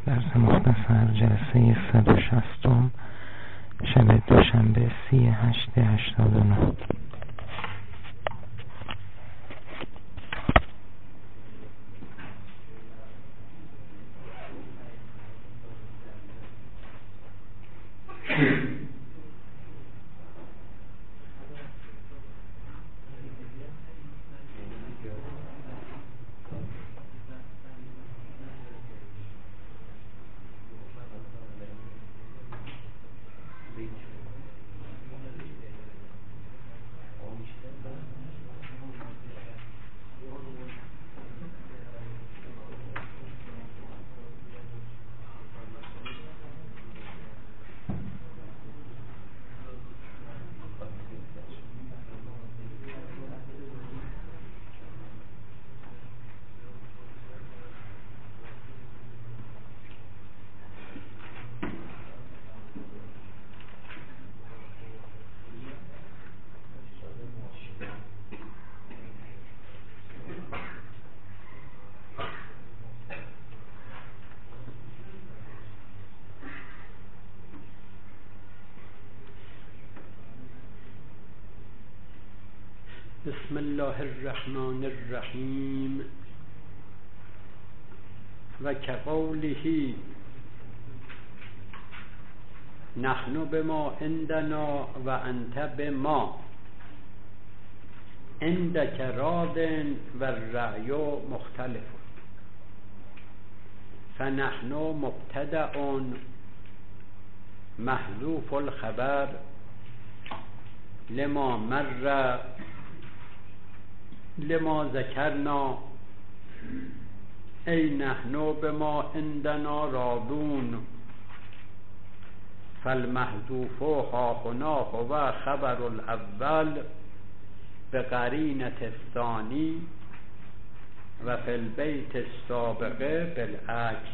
درس مختصر جلسه 160 شب دوشنبه 30/8/89. بسم الله الرحمن الرحیم و كقوله نحن بما عندنا و انت بما عندك راض و الرأی مختلف فنحن مبتدأ محذوف الخبر لما مر لما ذکرنا ای نحن بما عندنا راضون فالمحذوف هاهنا هو خبر الاول بقرینة الثانی و فی البیت السابقه بالعکس.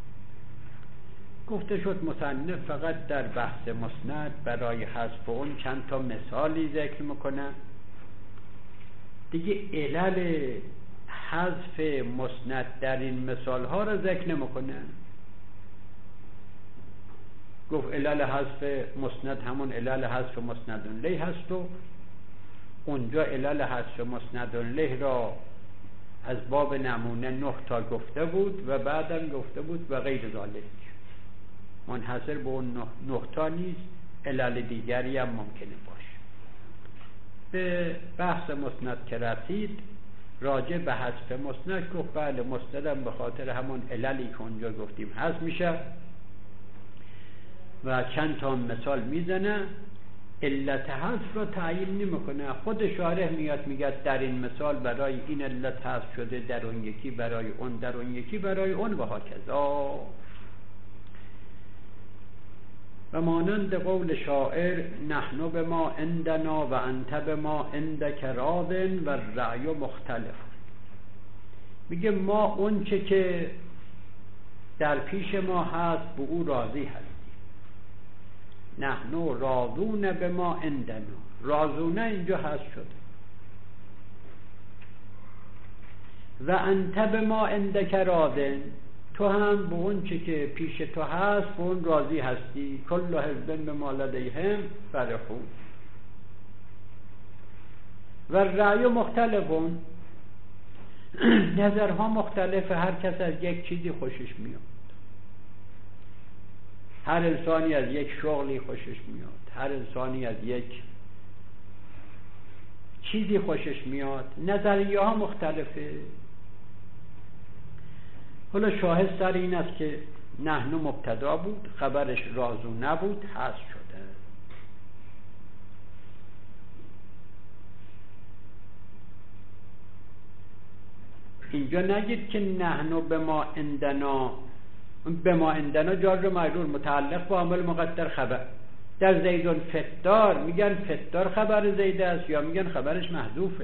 گفته شد مصنف فقط در بحث مسند برای حذف اون چند تا مثالی ذکر میکنه دیگه. علل حذف مسند در این مثال ها رو ذکر نمیکنه. گفت علل حذف مسند همون علل حذف مسند الیه هست و اونجا علل حذف مسند الیه را از باب نمونه 9 تا گفته بود و بعدم گفته بود و غیر ذالک، منحصر به اون 9 تا نیست، علل دیگری هم ممکنه باشه. به بحث مسند که رسید راجع به حذف مسند گفت بله مسندم به خاطر همون عللی که اونجا گفتیم حذف میشه و چند تا مثال میزنه. علت حذف رو تعیین نمیکنه، خود شارح میاد میگه در این مثال برای این علت حذف شده، در اون یکی برای اون، در اون یکی برای اون و هکذا. و مانند قول شاعر نحن بما عندنا و انت بما عندك راض و الرأی مختلف. میگه ما اون چه که در پیش ما هست به او راضی هستیم. نحن راضون بما عندنا، راضونه اینجا هست شده. و انت بما عندك راض، تو هم به اون چه که پیش تو هست به اون راضی هستی. کل حزب بما لدیهم فرحون. و رأی مختلفون، نظرها مختلفه، هر کس از یک چیزی خوشش میاد. هر انسانی از یک شغلی خوشش میاد، هر انسانی از یک چیزی خوشش میاد، نظریه ها مختلفه. حالا شاهد سر این است که نحن مبتدا بود، خبرش رازو نبود، حذف شده. اینجا نگید که نحن بما عندنا، بما عندنا جار و مجرور متعلق با عامل مقدر خبر. در زیدون فتار میگن فتار خبر زید است یا میگن خبرش محذوفه؟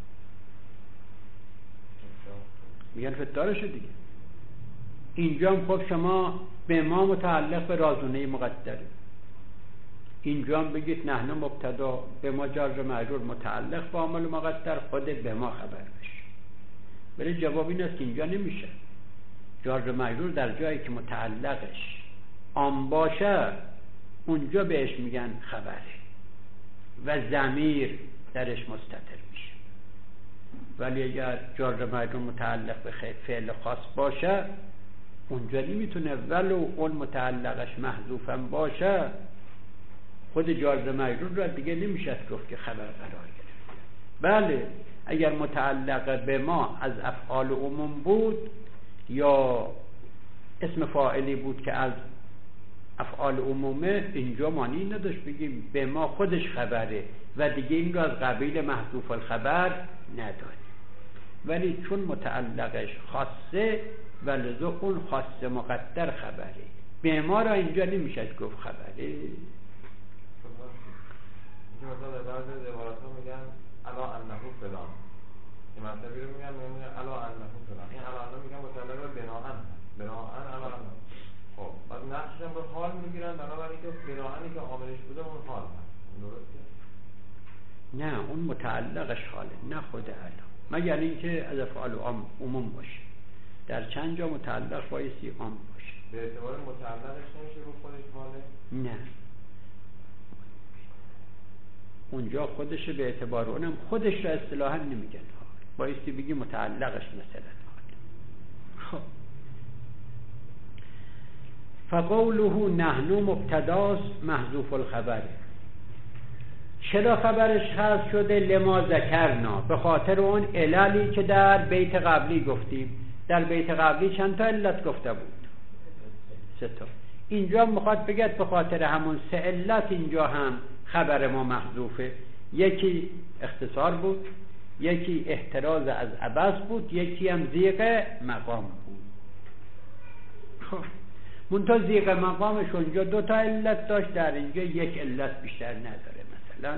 میگن فتارشه دیگه. اینجا هم خب شما به ما متعلق به رازونه مقدره، اینجا هم بگید نحن مبتدا به ما جار و مجرور متعلق با عامل مقدر خود به ما خبر بشه. ولی جواب این است که اینجا نمیشه. جار و مجرور در جایی که متعلقش عام باشه اونجا بهش میگن خبره و ضمیر درش مستتر میشه. ولی اگر جار و مجرور متعلق به فعل خاص باشه اونجا نمیتونه، ولو اون متعلقش محذوفم باشه خود جار و مجرور را دیگه نمیشه گفت که خبر قرار گرفت. بله اگر متعلق به ما از افعال عموم بود یا اسم فاعلی بود که از افعال عمومه، اینجا معنی نداشت بگیم به ما خودش خبره و دیگه این را از قبیل محذوف الخبر نداریم. ولی چون متعلقش خاصه و لذا اون خاصه مقدر خبره، به ما را اینجا نمیشه گفت خبره. اینجا مثلا در بعض عبارات ها میگن الا انه فلان، این مطلبی رو میگن الا انه فلان، این الا انه میگن متعلق به بناءن الا انه. خب بعد نقشش هم به حال میگیرن بنابراین که بناءنی که عاملش بوده اون حال هست. درسته؟ نه اون متعلقش حاله، نه خود الا، مگر اینکه از افعال عموم باشه. در چند جا متعلق بایستی عام باشه. به اعتبار متعلقش نمیشه رو خودش حاله؟ نه اونجا خودش به اعتبار اونم خودش را اصطلاحا نمیگن حال، بایستی بگی متعلقش مثلا حال. خب فقوله نحن مبتداست محذوف الخبر. چرا خبرش حذف شده؟ لما ذکرنا، به خاطر اون عللی که در بیت قبلی گفتیم. در بیت قبلی چند تا علت گفته بود؟ 3 تا. اینجا میخواد بگه به خاطر همون 3 علت اینجا هم خبر ما محذوفه. یکی اختصار بود، یکی احتراز از عبث بود، یکی هم ضیق مقام بود. خب منتها ضیق مقامش اونجا 2 تا علت داشت، در اینجا 1 علت بیشتر نداره. مثلا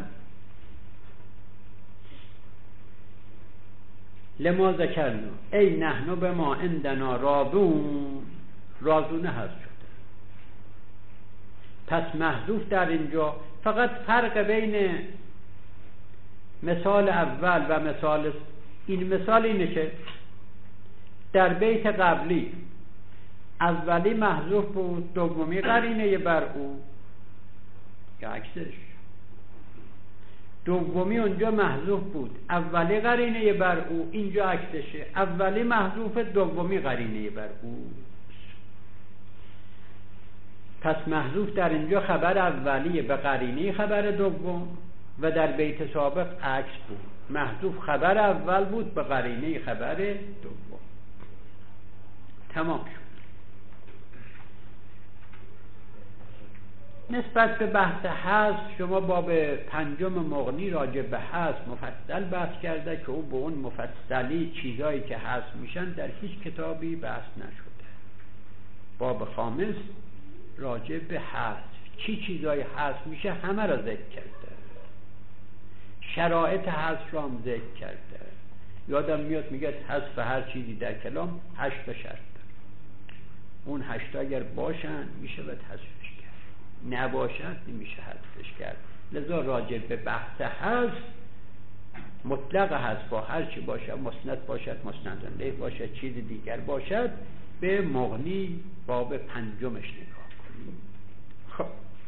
لما ذکرنا ای نحن به ما عندنا راضون، راضونه هست شده. پس محذوف در اینجا فقط فرق بین مثال اول و مثال این مثال اینه که در بیت قبلی اولی محذوف بود، دومی قرینه بر او، یا عکسش. دومی اونجا محذوف بود، اولی قرینه بر او، اینجا عکسشه. اولی محذوف، دومی قرینه بر او. پس محذوف در اینجا خبر اولیه به قرینه خبر دوم و در بیت سابق عکس بود. محذوف خبر اول بود به قرینه خبر دوم. تمام شد. نسبت به بحث حذف شما باب 5 مغنی راجع به حذف مفصل بحث کرده که او به اون مفصلی چیزایی که حذف میشن در هیچ کتابی بحث نشده. باب 5 راجع به حذف، چیزایی حذف میشه همه را ذکر کرده. شرایط حذف را هم ذکر کرده. یادم میاد میگه حذف هر چیزی در کلام 8 شرط داره. اون 8 اگر باشن میشه باید حذفش کرد، نباشد نمیشه حذفش کرد. لذا راجع به بحث حذف مطلق حذف با هر چی باشه، مسند باشد، مسند الیه باشد، چیز دیگر باشد، به مغنی باب 5 نگاه کنیم. خب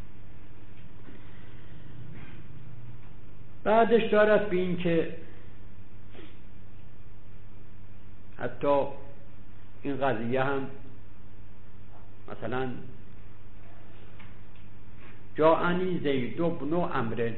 بعدش دارد به این که حتی این قضیه هم مثلا جاءنی زید بن عمرو،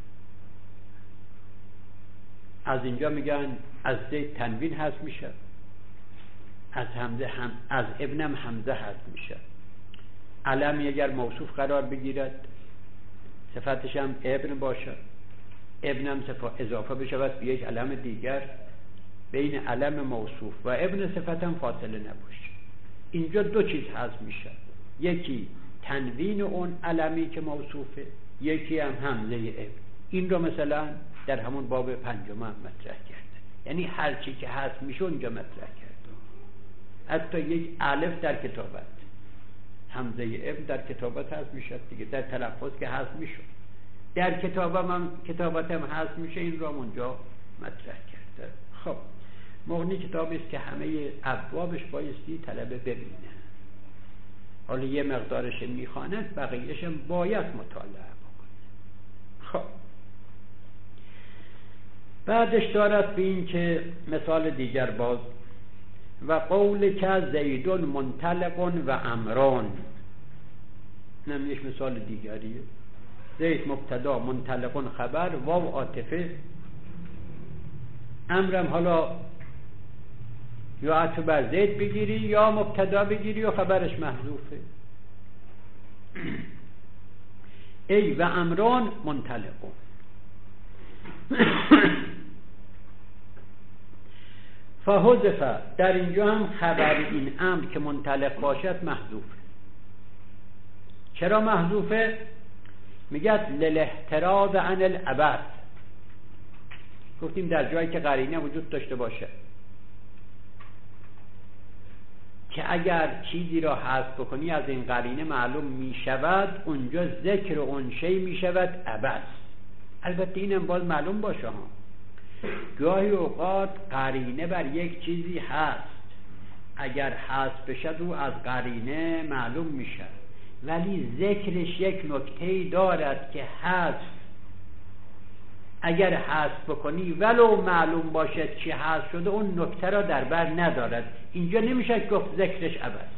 از اینجا میگن از زید تنوین هست میشه، از حمزه از ابنم حمزه هست میشه. علم اگر موصوف قرار بگیرد صفتش هم ابن باشه، ابنم اضافه بشود به یک علم دیگر، بین علم موصوف و ابن صفت هم فاصله نباشه. اینجا 2 چیز هست میشه، یکی تنوین اون علمی که موصوفه، یکی هم حمزه ابن. این رو مثلا در همون باب 5 هم مطرح کرده، یعنی هر چی که هست میشه اونجا مطرح کرده. حتی یک الف در کتابت، حمزه ابن در کتابت هست میشه دیگه، در تلفظ که هست میشه، در کتابت هم هست میشه. این رو اونجا مطرح کرده. خب مغنی کتابی است که همه ابوابش بایستی طلبه ببینه. حالا یه مقدارش میخواند، بقیهش باید مطالعه بکنه. خب بعدش دارد به این که مثال دیگر باز و قول که زیدون منطلقون و امران، اینم یک مثال دیگریه. زید مبتدا، منطلقون خبر، واو عاطفه، امرم حالا یا عطف بر زید بگیری یا مبتدا بگیری و خبرش محذوفه. ای و امران منطلقون. فحذف، در اینجا هم خبر این امر که منطلق باشد محذوفه. چرا محذوفه؟ میگه للاحتراز عن العبث. گفتیم در جایی که قرینه وجود داشته باشه که اگر چیزی را حذف بکنی از این قرینه معلوم میشود، اونجا ذکر اون شی میشود عبث. البته اینم باید معلوم باشه ها، گاهی اوقات قرینه بر یک چیزی هست، اگر حذف بشد او از قرینه معلوم میشه، ولی ذکرش یک نکته‌ای دارد که حذف اگر حذف بکنی ولو معلوم باشد چی حذف شده، اون نکته را در بر ندارد. اینجا نمیشه گفت ذکرش عبث.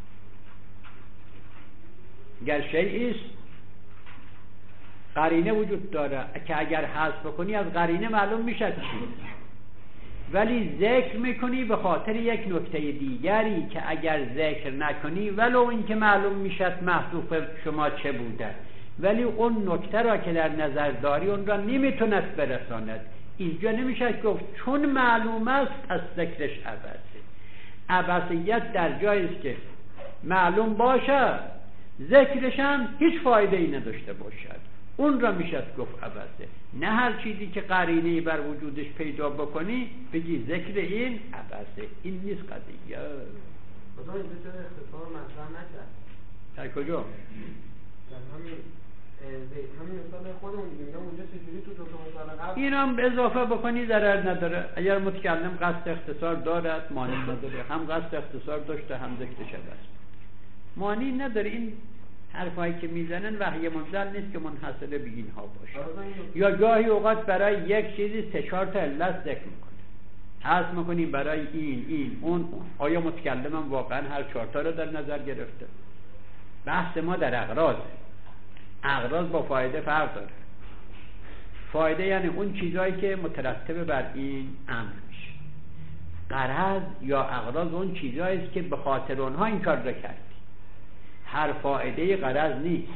اگر شیئی است قرینه وجود داره که اگر حذف بکنی از قرینه معلوم میشه چی، ولی ذکر میکنی به خاطر یک نکته دیگری که اگر ذکر نکنی ولو این که معلوم میشد محذوف شما چه بوده، ولی اون نکته را که در نظر داری اون را نمیتونست برساند. اینجا نمیشه گفت چون معلوم است از ذکرش عبثه. عبثیت در جایی است که معلوم باشه ذکرش هم هیچ فایده ای نداشته باشد، اون را میشه گفت عبثه. نه هر چیزی که قرینه‌ای بر وجودش پیدا بکنی بگی ذکر این عبثه. این نیست قضیه. خدا اینجا چرا اختصار مطرح نکرد؟ در کجا؟ در همین مثال خودمون دیگه. اونجا چجوری تو دو مثال قبل اینم اضافه بکنی ضرر نداره. اگر متکلم قصد اختصار دارد مانع نداره، هم قصد اختصار داشته هم ذکرش عبث، مانع نداره. این حرفایی که میزنن وحی منزل نیست که منحصر به اینها باشه. یا گاهی اوقات برای یک چیزی 3-4 تا علت ذکر میکنه، حذف میکنیم برای این اون. آیا متکلمم واقعا هر 4 تا رو در نظر گرفته؟ بحث ما در اغراض. اغراض با فایده فرق داره. فایده یعنی اون چیزایی که مترتب بر این امر میشه. غرض یا اغراض اون چیزایی است که به خاطر اونها این کار را کردی. هر فایده غرض نیست.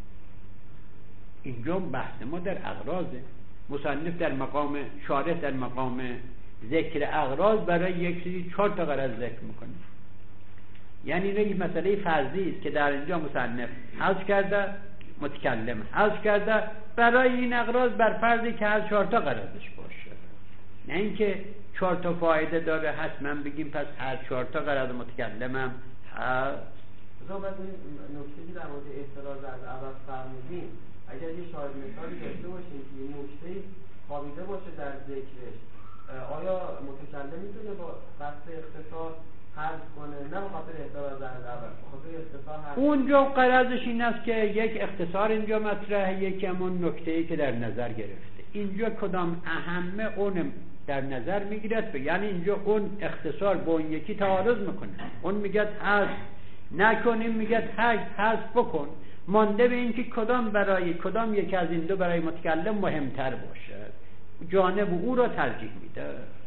اینجا بحث ما در اغراضه. مصنف در مقام شارح در مقام ذکر اغراض برای یک چیزی 4 تا غرض ذکر میکنه. یعنی این مسئله فرضی است که در اینجا مصنف حذف کرده، متکلم حذف کرده برای این اغراض بر فرضی که از 4 تا غرضش باشه. نه اینکه 4 تا فایده داره حتما بگیم پس هر 4 تا غرض متکلمم هست. بعد این نکته که در مورد احتراز از عبث فرمودیم، اگر یه شاهد مثالی داشته باشیم که این نکته خوابیده باشه در ذکرش، آیا متکلم میتونه با قصد اختصار حذف کنه؟ نه به خاطر احتراز از عبث، به خاطر اختصار حذف. اونجا غرضش این است که یک اختصار اینجا مطرحه، یکی همون نکته‌ای که در نظر گرفته. اینجا کدام اهمه اون در نظر میگیرد، یعنی اینجا اون اختصار با اون یکی تعارض میکنه. اون میگه حذف نکنیم، میگه حذف بکن. مانده به این که کدام برای کدام یکی از این دو برای متکلم مهمتر باشد، جانب او را ترجیح میده.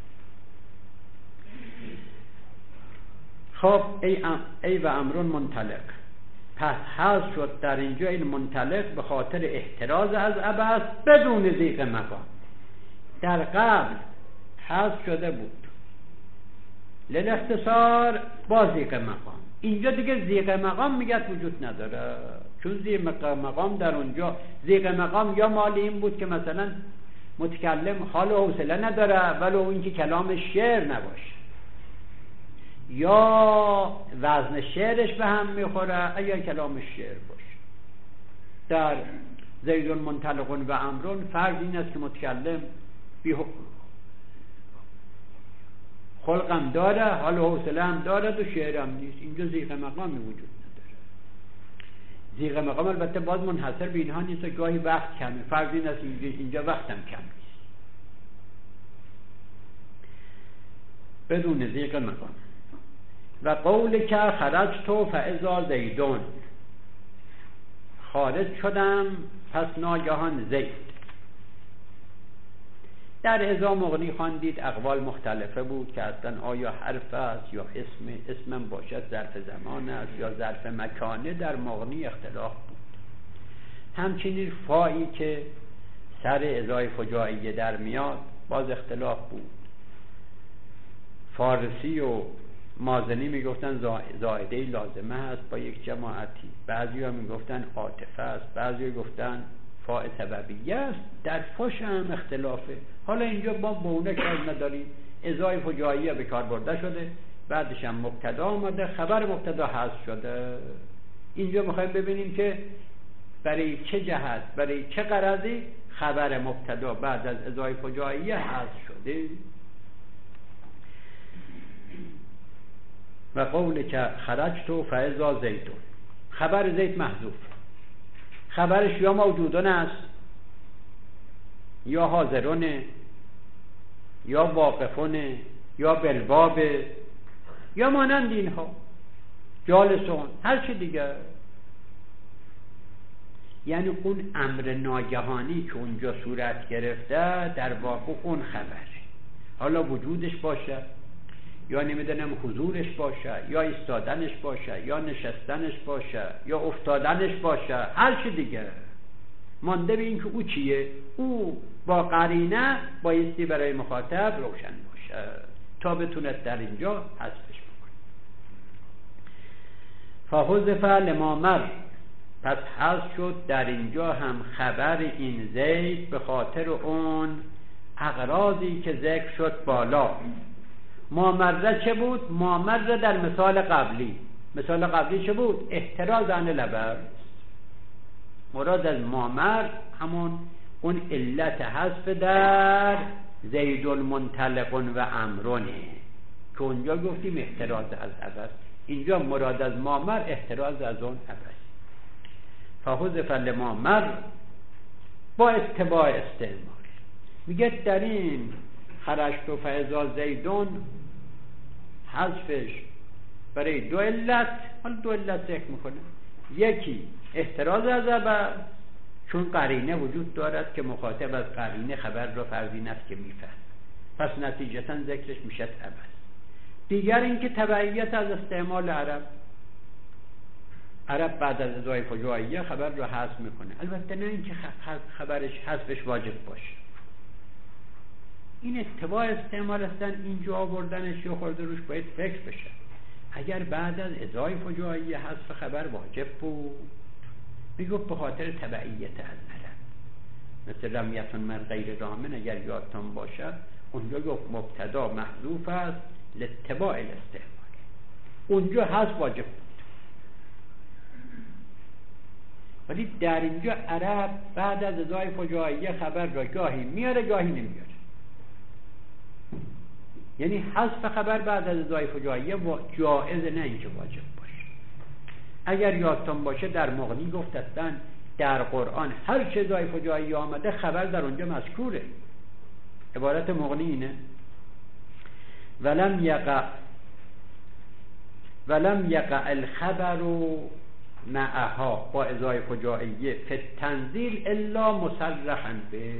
خب ای و امرون منطلق، پس حذف شد در اینجا این منطلق به خاطر احتراز از عبث بدون ضیق مقام. در قبل حذف شده بود للاختصار با ضیق مقام. اینجا دیگه ضیق مقام میگه وجود نداره، چون ضیق مقام در اونجا ضیق مقام یا مال این بود که مثلا متکلم حال و حوصله نداره ولو اینکه کلام شعر نباشه، یا وزن شعرش به هم میخوره اگر کلام شعر باشه. در زیدون منطلقون و امرون فرض این است که متکلم خلقم داره، حال و حوصله هم دارد و شعرم نیست. اینجا ضیق مقامی وجود نداره. ضیق مقام البته باز منحصر به اینها نیست، گاهی وقت کمه، فرض این است اینجا وقتم کم نیست، بدون ضیق مقام. و قول که خرجت فاذا زیدون، خارج شدم پس ناگهان زید. در اذا مغنی خواندید اقوال مختلفه بود که اصلا آیا حرف است یا اسمم باشد ظرف زمان است یا ظرف مکانه، در مغنی اختلاف بود. همچنین فایی که سر ازای فجائیه در میاد باز اختلاف بود. فارسی و مازنی میگفتن زائده لازمه هست با یک جماعتی، بعضی ها میگفتن عاطفه است، بعضی ها گفتن فاء سببیه است. در فاش هم اختلافه. حالا اینجا با اونه کار نداریم، ازای فجائیه به کار برده شده، بعدش هم مبتدا آمده، خبر مبتدا حذف شده. اینجا میخوایم ببینیم که برای چه جهت، برای چه غرضی خبر مبتدا بعد از ازای فجائیه حذف شده. و قول که خرجت فاذا زیدون، خبر زید محذوف، خبرش یا موجودون است یا حاضرونه یا واقفونه یا بالباب یا مانند اینها، جالسون، هر چی دیگه. یعنی اون امر ناگهانی که اونجا صورت گرفته در واقع اون خبره، حالا وجودش باشه یا نمیدونم حضورش باشه یا ایستادنش باشه یا نشستنش باشه یا افتادنش باشه، هر چی دیگه، مانده به این که او چیه، او با قرینه بایستی برای مخاطب روشن باشه تا بتونه در اینجا حذفش بکنه. فحذف لما مر، پس حذف شد در اینجا هم خبر این زید به خاطر اون اغراضی که ذکر شد بالا. مامره چه بود؟ مامره در مثال قبلی، مثال قبلی چه بود؟ احتراز عن لبس. مراد از مامر همون اون علت حذف در زید المنطلق و امرونه که اونجا گفتیم احتراز از عبس، اینجا مراد از مامر احتراز از اون عبس. فحذف لمامر با اتباع استعمال. میگه در این خرجت و فاذا زیدون حذفش برای دو علت، حالا دو علت ذکر میکنه. یکی احتراز از عبس، چون قرینه وجود دارد که مخاطب از قرینه خبر را فرضی نفس که میفهم، پس نتیجتا ذکرش میشد عبس. دیگر اینکه تبعیت از استعمال عرب بعد از ازای فجائیه خبر را حذف میکنه، البته نه اینکه خبرش حذفش واجب باشه. این اتباع استعمال هستن، اینجا آوردنش یا خورده روش باید فکر بشه. اگر بعد از ازای فجائیه حذف خبر واجب بود، میگفت به خاطر تبعیت از عرب، مثل رمیتون من غیر رامن اگر یادتان باشد اونجا گفت مبتدا محذوف است لاتباع الاستعمال، اونجا حذف واجب بود. ولی در اینجا عرب بعد از ازای فجائیه خبر را گاهی میاره گاهی نمیاره، یعنی حذف خبر بعد از ازای فجائیه جائز، نه اینکه واجب باشه. اگر یادتان باشه در مغنی گفت هستن در قرآن هر چه ازای فجائیه آمده خبر در اونجا مذکوره. عبارت مغنی اینه ولم یقع الخبر معها با ازای فجائیه فی التنزیل الا مصرحا به.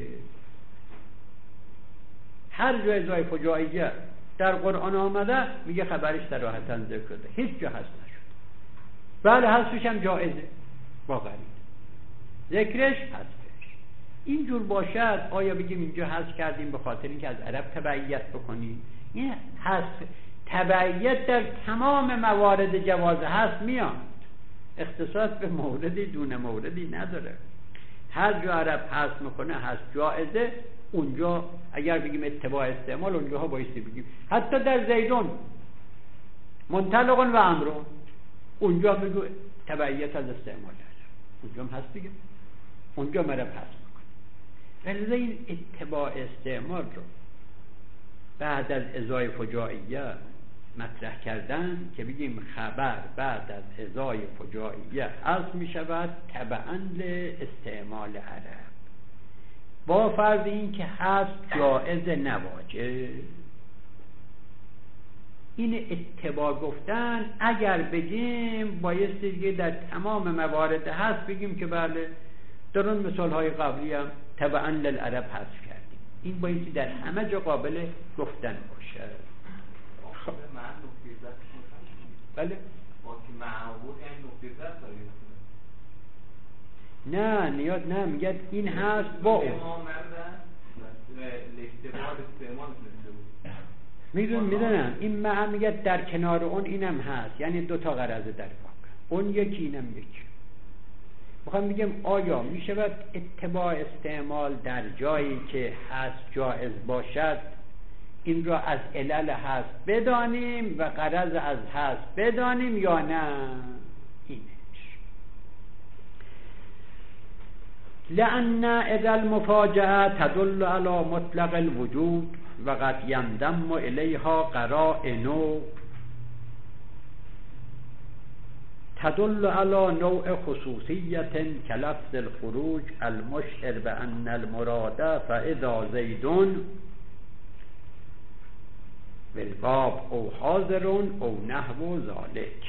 هر جا ازای فجائیه در قرآن آمده میگه خبرش صراحتاً ذکر شده، هیچ جا حذف نشد. بله حذفش هم جایزه با غریب، ذکرش حذفش. اینجور باشد آیا بگیم اینجا حذف کردیم به خاطر اینکه از عرب تبعیت بکنیم؟ این حذف تبعیت در تمام موارد جواز حذف میاد، اختصاص به موردی دون موردی نداره. هر جا عرب حذف میکنه حذف جایزه، اونجا اگر بگیم اتباع استعمال اونجاها بایستی بگیم. حتی در زیدون منطلق و امرون اونجا بگو تبعیت از استعمال عرب، اونجا هم هست دیگه، اونجا مرب حذف میکنه. ولی این اتباع استعمال رو بعد از ازای فجائیه مطرح کردن که بگیم خبر بعد از ازای فجائیه حذف می شود تبعاً لاستعمال عرب، با فرض این که حذف جائز نواجب. این اتباع گفتن اگر بگیم بایستی دیگه در تمام موارد حذف بگیم که بله در اون مثالهای قبلی هم تبعاً للعرب حذف کردیم. این بایستی در همه جا قابل گفتن باشه. خب بله نه نیاد نه میگه این هست با اون میدونم این معنی میگه در کنار اون اینم هست، یعنی دو تا غرض در واقع، اون یکی اینم یکی. میخوام بگم آیا میشود اتباع استعمال در جایی که هست جائز باشد این را از علل هست بدانیم و غرض از هست بدانیم یا نه؟ اینش لأن اذا المفاجأة تدل على مطلق الوجود و قد يندم الیها قرائن تدل على نوع خصوصیت كلفظ الخروج المشعر بأن المراد فإذا زید بالباب او حاضر او نحو ذلك.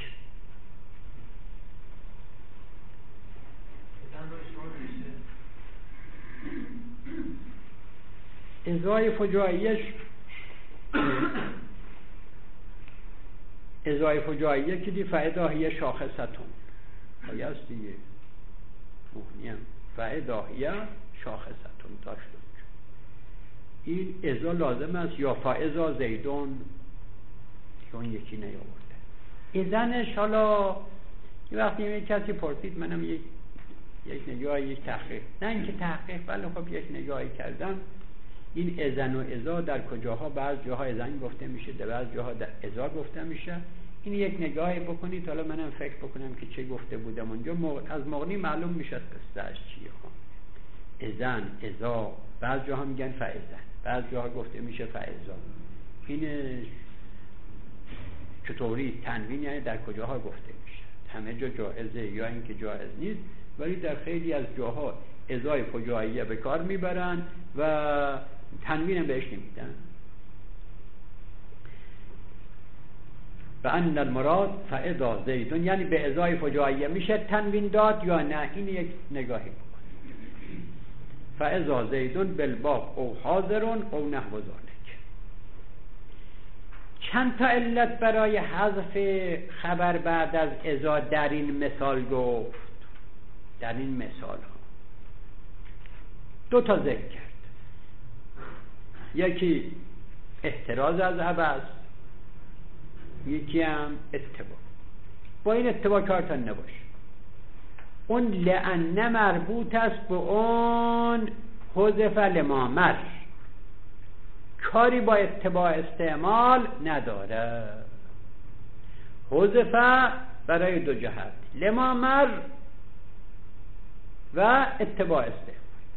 ازای فجائیه که دی فعداهیه شاخصتون هست دیگه مهنیم فعداهیه شاخصتون داشت. این ازا لازم است یا فعضا زیدون که اون یکی نیاورده. ایزنش حالا یه وقتی یک کسی پرسید منم یک نگاهی یک تحقیق نه اینکه تحقیق ولی خب یک نگاهی کردم این ازن و ازا در کجاها بعض جاها ازن گفته میشه در بعض جاها در ازا گفته میشه. این یک نگاهی بکنید حالا منم فکر بکنم که چه گفته بودم اونجا از مغنی معلوم میشه قصهش چیه. ازن ازا بعض جاها میگن فعزن بعض جاها گفته میشه فعزا. این چطوری تنوین یعنی در کجاها گفته میشه؟ همه جا جائزه یا اینکه جائز نیست، ولی در خیلی از جاها ازای فجائیه به کار میبرن و تنوین بهش نمیدن. و ان المراد فاذا زیدون یعنی به ازای فجائیه میشه تنوین داد یا نه؟ این یک نگاهی بکن. فاذا زیدون بالباب او حاضرون او نحو ذلك. چند تا علت برای حذف خبر بعد از ازا در این مثال گفت؟ در این مثال ها دو تا ذکر کرد. یکی احتراز از عبث، یکی هم اتباع. با این اتباع کارتان نباش. اون لأن مربوط است به اون حذف لما مر، کاری با اتباع استعمال نداره. حذف برای دو جهت، لما مر و اتباع استعمال.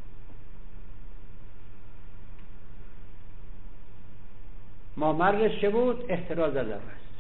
ما مرش چه بود؟ احتراز از عبث،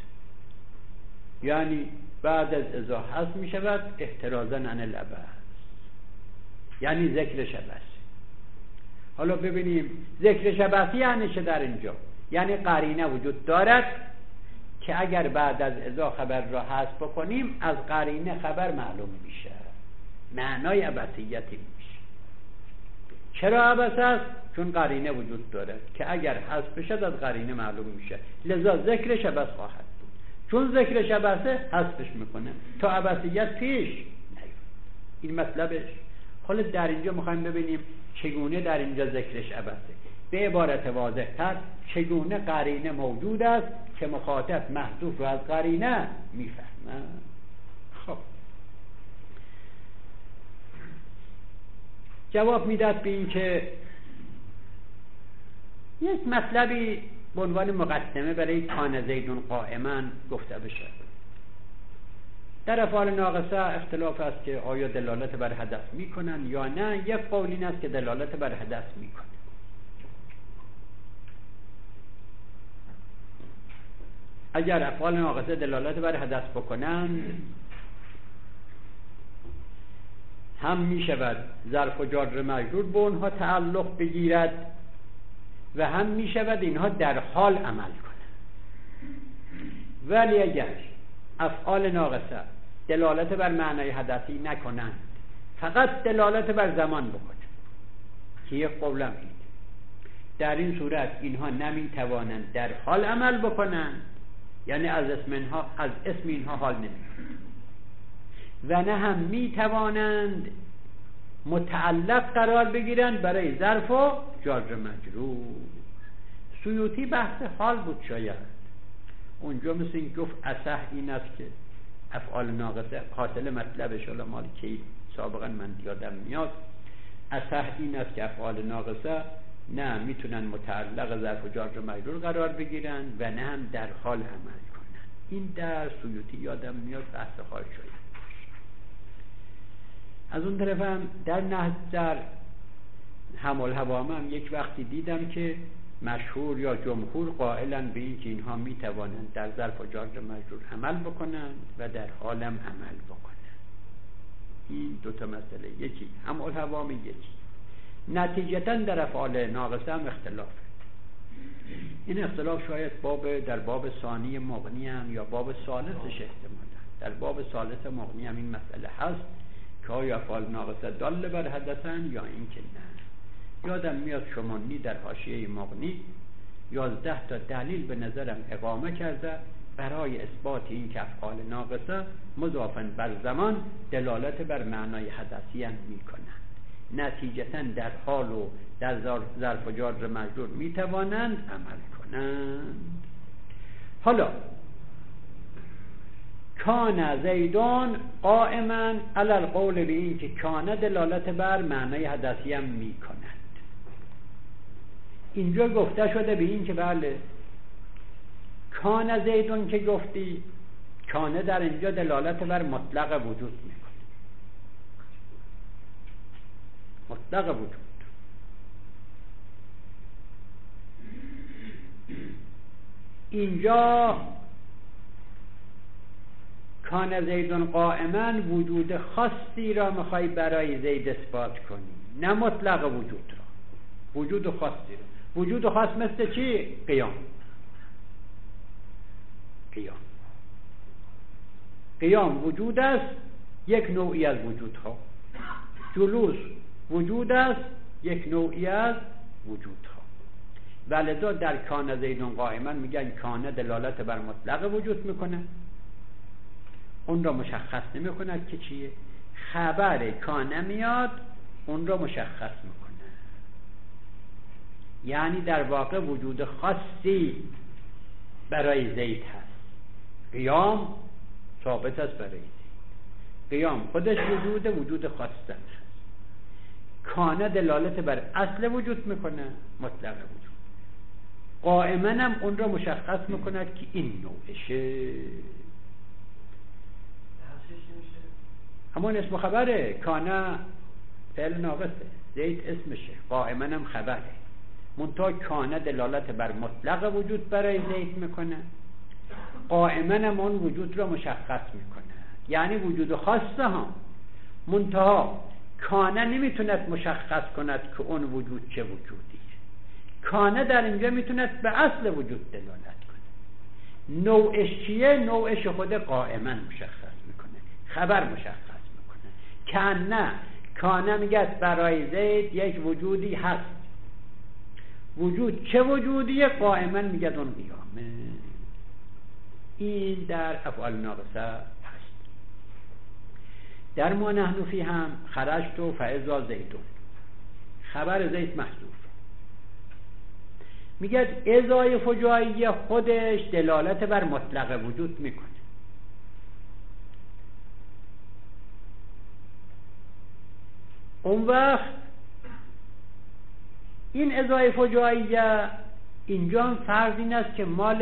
یعنی بعد از ازا حذف می شود احترازا عن العبث، یعنی ذکر شبث. حالا ببینیم ذکر شبثی یعنی چه در اینجا؟ یعنی قرینه وجود دارد که اگر بعد از ازا خبر را حذف بکنیم از قرینه خبر معلوم میشه، معنای عبثیتی میشه. چرا عبث است؟ چون قرینه وجود دارد که اگر حذف بشد از قرینه معلوم میشه، لذا ذکر شبث خواهد بود. چون ذکر شبثه حذفش میکنه تا عبثیت پیش نیاد. این مطلبش. حالا در اینجا میخوایم ببینیم چگونه در اینجا ذکرش عبثه. به عبارت واضح تر چگونه قرینه موجود است که مخاطب محذوف رو از قرینه میفهمه. خب جواب میداد به این که یک مطلبی به عنوان مقدمه برای کان زیدون قائما گفته بشه. در افعال ناقصه اختلاف است که آیا دلالت بر حدث میکنن یا نه. یک قول این است که دلالت بر حدث میکنه. اگر افعال ناقصه دلالت بر حدث بکنند هم می شود ظرف و جار مجرور به اونها تعلق بگیرد و هم می شود اینها در حال عمل کنند. ولی اگر افعال ناقصه دلالت بر معنای حدثی نکنند، فقط دلالت بر زمان بکنند، که یک قولم هید، در این صورت اینها نمی توانند در حال عمل بکنند، یعنی از اسم اینها حال نمی کنند، و نه هم می توانند متعلق قرار بگیرند برای ظرف و جار مجرور. سیوطی بحث حال بود شاید اونجا، مثل این گفت اصح این است که افعال ناقصه، حاصل مطلبش حالا مال کی سابقا من یادم میاد، اصح این است که افعال ناقصه نه میتونن متعلق ظرف و جار مجرور قرار بگیرن و نه هم در حال عمل کنن. این در سیوطی یادم میاد بحث حال شاید. از اون طرف هم در نهج در حمل هوامه هم یک وقتی دیدم که مشهور یا جمهور قائلن به این که اینها می توانند در ظرف و جار مجرور عمل بکنند و در حالم عمل بکنند. این دوتا مسئله، یکی حمل هوامه، یکی نتیجتا در افعال ناقصه هم اختلافه. این اختلاف شاید در باب ثانی مغنی هم یا باب ثالثش احتمالا. در باب ثالث مغنی هم این مسئله هست که آیا افعال ناقصه دال بر حدثن یا این که نه. یادم میاد شمانی در حاشیه مغنی 11 تا دلیل به نظرم اقامه کرده برای اثبات این که افعال ناقصه مضافن بر زمان دلالت بر معنای حدثی هم می کنند. نتیجتا در حال و در ظرف و جار مجرور می توانند عمل کنند. حالا کان زیدون قائما علی القول به این که کان دلالت بر معنای حدثی هم می کند. اینجا گفته شده به این که بله کان زیدون که گفتی، کانه در اینجا دلالت بر مطلق وجود میکنه، مطلق وجود. اینجا کان زیدون قائما وجود خاصی را میخوای برای زید اثبات کنی، نه مطلق وجود را، وجود خاصی را. وجود خاص مثل چی؟ قیام. قیام وجود است، یک نوعی از وجودها. جلوس وجود است، یک نوعی از وجودها. ولذا در کان زیدون قائما میگن کانه دلالت بر مطلق وجود میکنه، اون را مشخص نمیکنه که چیه. خبر کانه میاد اون را مشخص میکنه، یعنی در واقع وجود خاصی برای زید هست. قیام ثابت است برای زید، قیام خودش وجود خاص هست. کانه دلالت بر اصل وجود میکنه، مطلق وجود. قائما هم اون را مشخص میکنه که این نوعشه. همون اسم خبره، کانه فعل ناقصه، زید اسمشه، قائما هم خبره. منتها کانه دلالت بر مطلق وجود برای زید میکنه، قائما هم اون وجود را مشخص میکنه، یعنی وجود خاصه ها. منتها کانه نمیتوند مشخص کند که اون وجود چه وجودیه. کانه در اینجا میتوند به اصل وجود دلالت کنه. نوعش چیه؟ نوعش خود قائما مشخص میکنه، خبر مشخص میکنه. کانه میگه برای زید یک وجودی هست. وجود چه وجودیه؟ قائما میگه اون قیامه. این در افعال ناقصه هست. در ما نحن فی هم خرجت و فاذا زیدون، خبر زید محذوف. میگه ازای فجایی خودش دلالت بر مطلق وجود میکنه. اون وقت این ازای فجاییه اینجا فرض این است که مال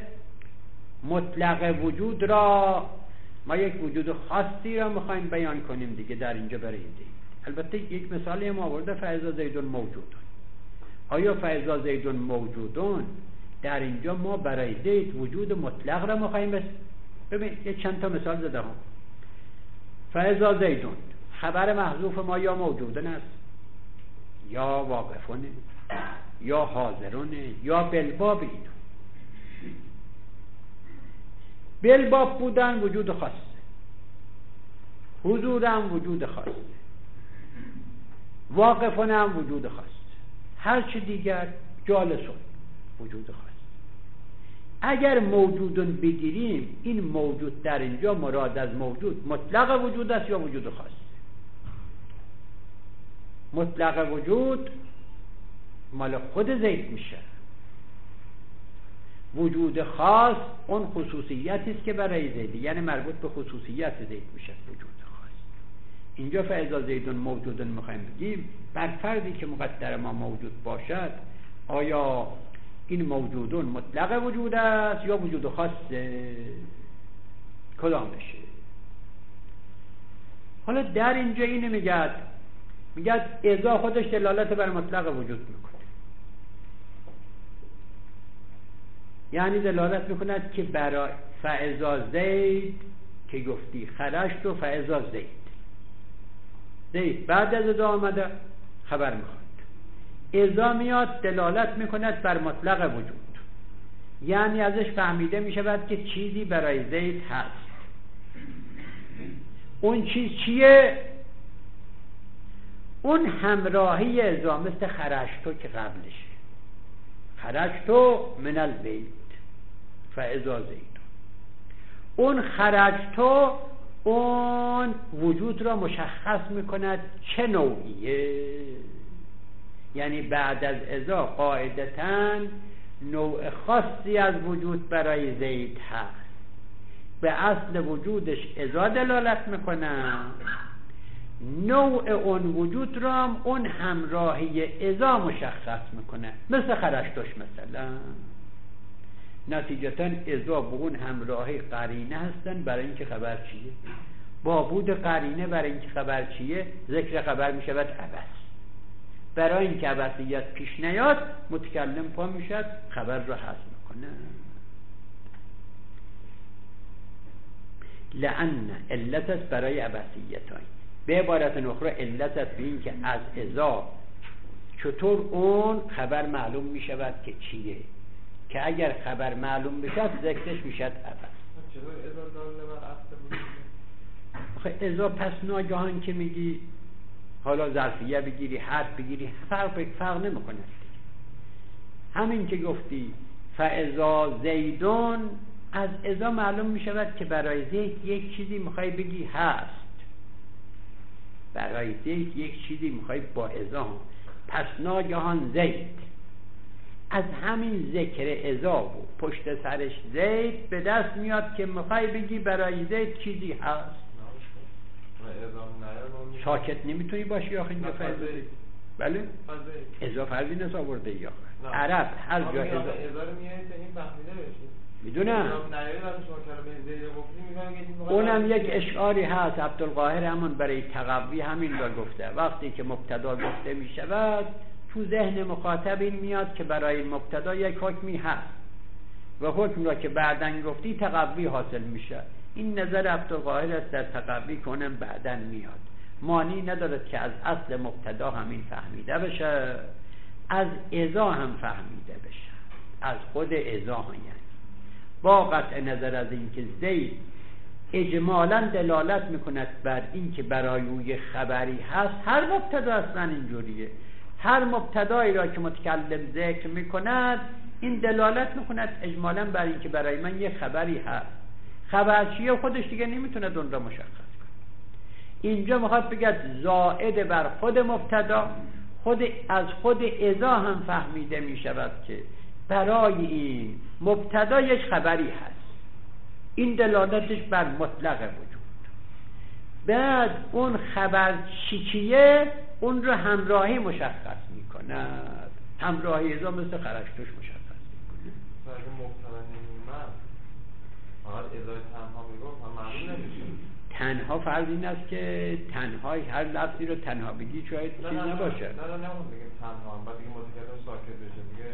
مطلق وجود را ما یک وجود خاصی را میخوایم بیان کنیم دیگه در اینجا برای زید. البته یک مثالی ما آورده فاذا زیدون موجودون. آیا فاذا زیدون موجودون در اینجا ما برای زید وجود مطلق را میخوایم ببین یه چند تا مثال زده هم. فاذا زیدون خبر محذوف ما یا موجودن است یا واقفونه یا حاضرونه یا بالباب. اینو بالباب بودن وجود خاصه، حضورم وجود خاصه، واقفونه هم وجود خاصه، هر چی دیگر جالسون وجود خاصه. اگر موجودون بگیریم این موجود در اینجا مراد از موجود مطلق وجود است یا وجود خاص؟ مطلق وجود مال خود زید میشه، وجود خاص اون خصوصیتی است که برای زید، یعنی مربوط به خصوصیت زید میشه وجود خاص. اینجا فاذا زیدون موجودون میخوایم بگیم بر فردی که مقدر ما موجود باشد آیا این موجودون مطلق وجود است یا وجود خاصه؟ کدامشه؟ حالا در اینجا اینه میگه اذا خودش دلالت بر مطلق وجود میکنه، یعنی دلالت میکند که برای فاذا زید که گفتی خرجت و فاذا زید بعد از اذا آمده خبر میخواد. اذا میاد دلالت میکند بر مطلق وجود، یعنی ازش فهمیده میشود که چیزی برای زید هست. اون چیز چیه؟ اون همراهی اذا، مثل خرجتو که قبلشه، خرجتو من البیت فاذا زید. اون خرجتو اون وجود را مشخص میکند چه نوعیه، یعنی بعد از اذا قاعدتاً نوع خاصی از وجود برای زید هست، به اصل وجودش اذا دلالت میکنه، نوع اون وجود را اون همراهی اذا مشخص میکنه، مثل خرجتوش مثلا. نتیجتاً اذا به اون همراهی قرینه هستن برای اینکه خبر چیه، با بود قرینه برای اینکه خبر چیه ذکر خبر میشود عبث. برای اینکه عبثیت پیش نیاد متکلم پا میشد خبر را حذف میکنه. لأن علت است برای عبثیت های. به عبارت اخرى علت است به این که از اذا چطور اون خبر معلوم میشود که چیه، که اگر خبر معلوم بشد ذکرش میشد عبث. چطور اذا داله بر اصل وجود؟ آخه اذا پس ناگهان که میگی حالا ظرفیه بگیری حرف بگیری فرق نمیکنه. همین که گفتی فاذا زیدون، از اذا معلوم میشود که برای زید یک چیزی میخوای بگی هست، برای زید یک چیزی میخوای با اذا. پس ناگهان زید، از همین ذکر اذا و پشت سرش زید به دست میاد که میخوای بگی برای زید چیزی هست. ساکت نمیتونی باشی آخه اینجا فرض زید. بله اذا فرضی نس آورده یا عرب هر جا اذا رو میارید این فهمیده بشید. میدونم اونم یک اشعاری هست. عبدالقاهر همون برای تقوی همین را گفته، وقتی که مبتدا گفته می شود تو ذهن مخاطب این میاد که برای مبتدا یک حکمی هست و حکم را که بعدن گفتی تقوی حاصل میشه. این نظر عبدالقاهر است در تقوی کنم بعدن میاد، معنی ندارد که از اصل مبتدا همین فهمیده بشه، از اذا هم فهمیده بشه، از خود اذا هم. یعنی با قطع نظر از اینکه زید اجمالا دلالت میکند بر این که برای اوی خبری هست، هر مبتدا اصلا اینجوریه، هر مبتدایی را که متکلم ذکر میکند این دلالت میکند اجمالا بر این که برای من یه خبری هست. خبر چیه خودش دیگه نمیتونه اون را مشخص کنه. اینجا میخواد بگه زائد بر خود مبتدا، از خود اذا هم فهمیده میشود که برای این مبتدا یک خبری هست، این دلالتش بر مطلق وجود. بعد اون خبر چیه اون رو همراهی مشخص میکند، همراهی اذا مثل خرجتوش مشخص میکنه. اگه مبتدا نمیومد فقط ازای تنها میگفت هم معلوم نمیشه. تنها فرض این است که تنهای هر لفظی رو تنها بگی شاید چیز نباشه. نه نمون بگیم تنها هم بعد دیگه متکلم ساکت بشه دیگه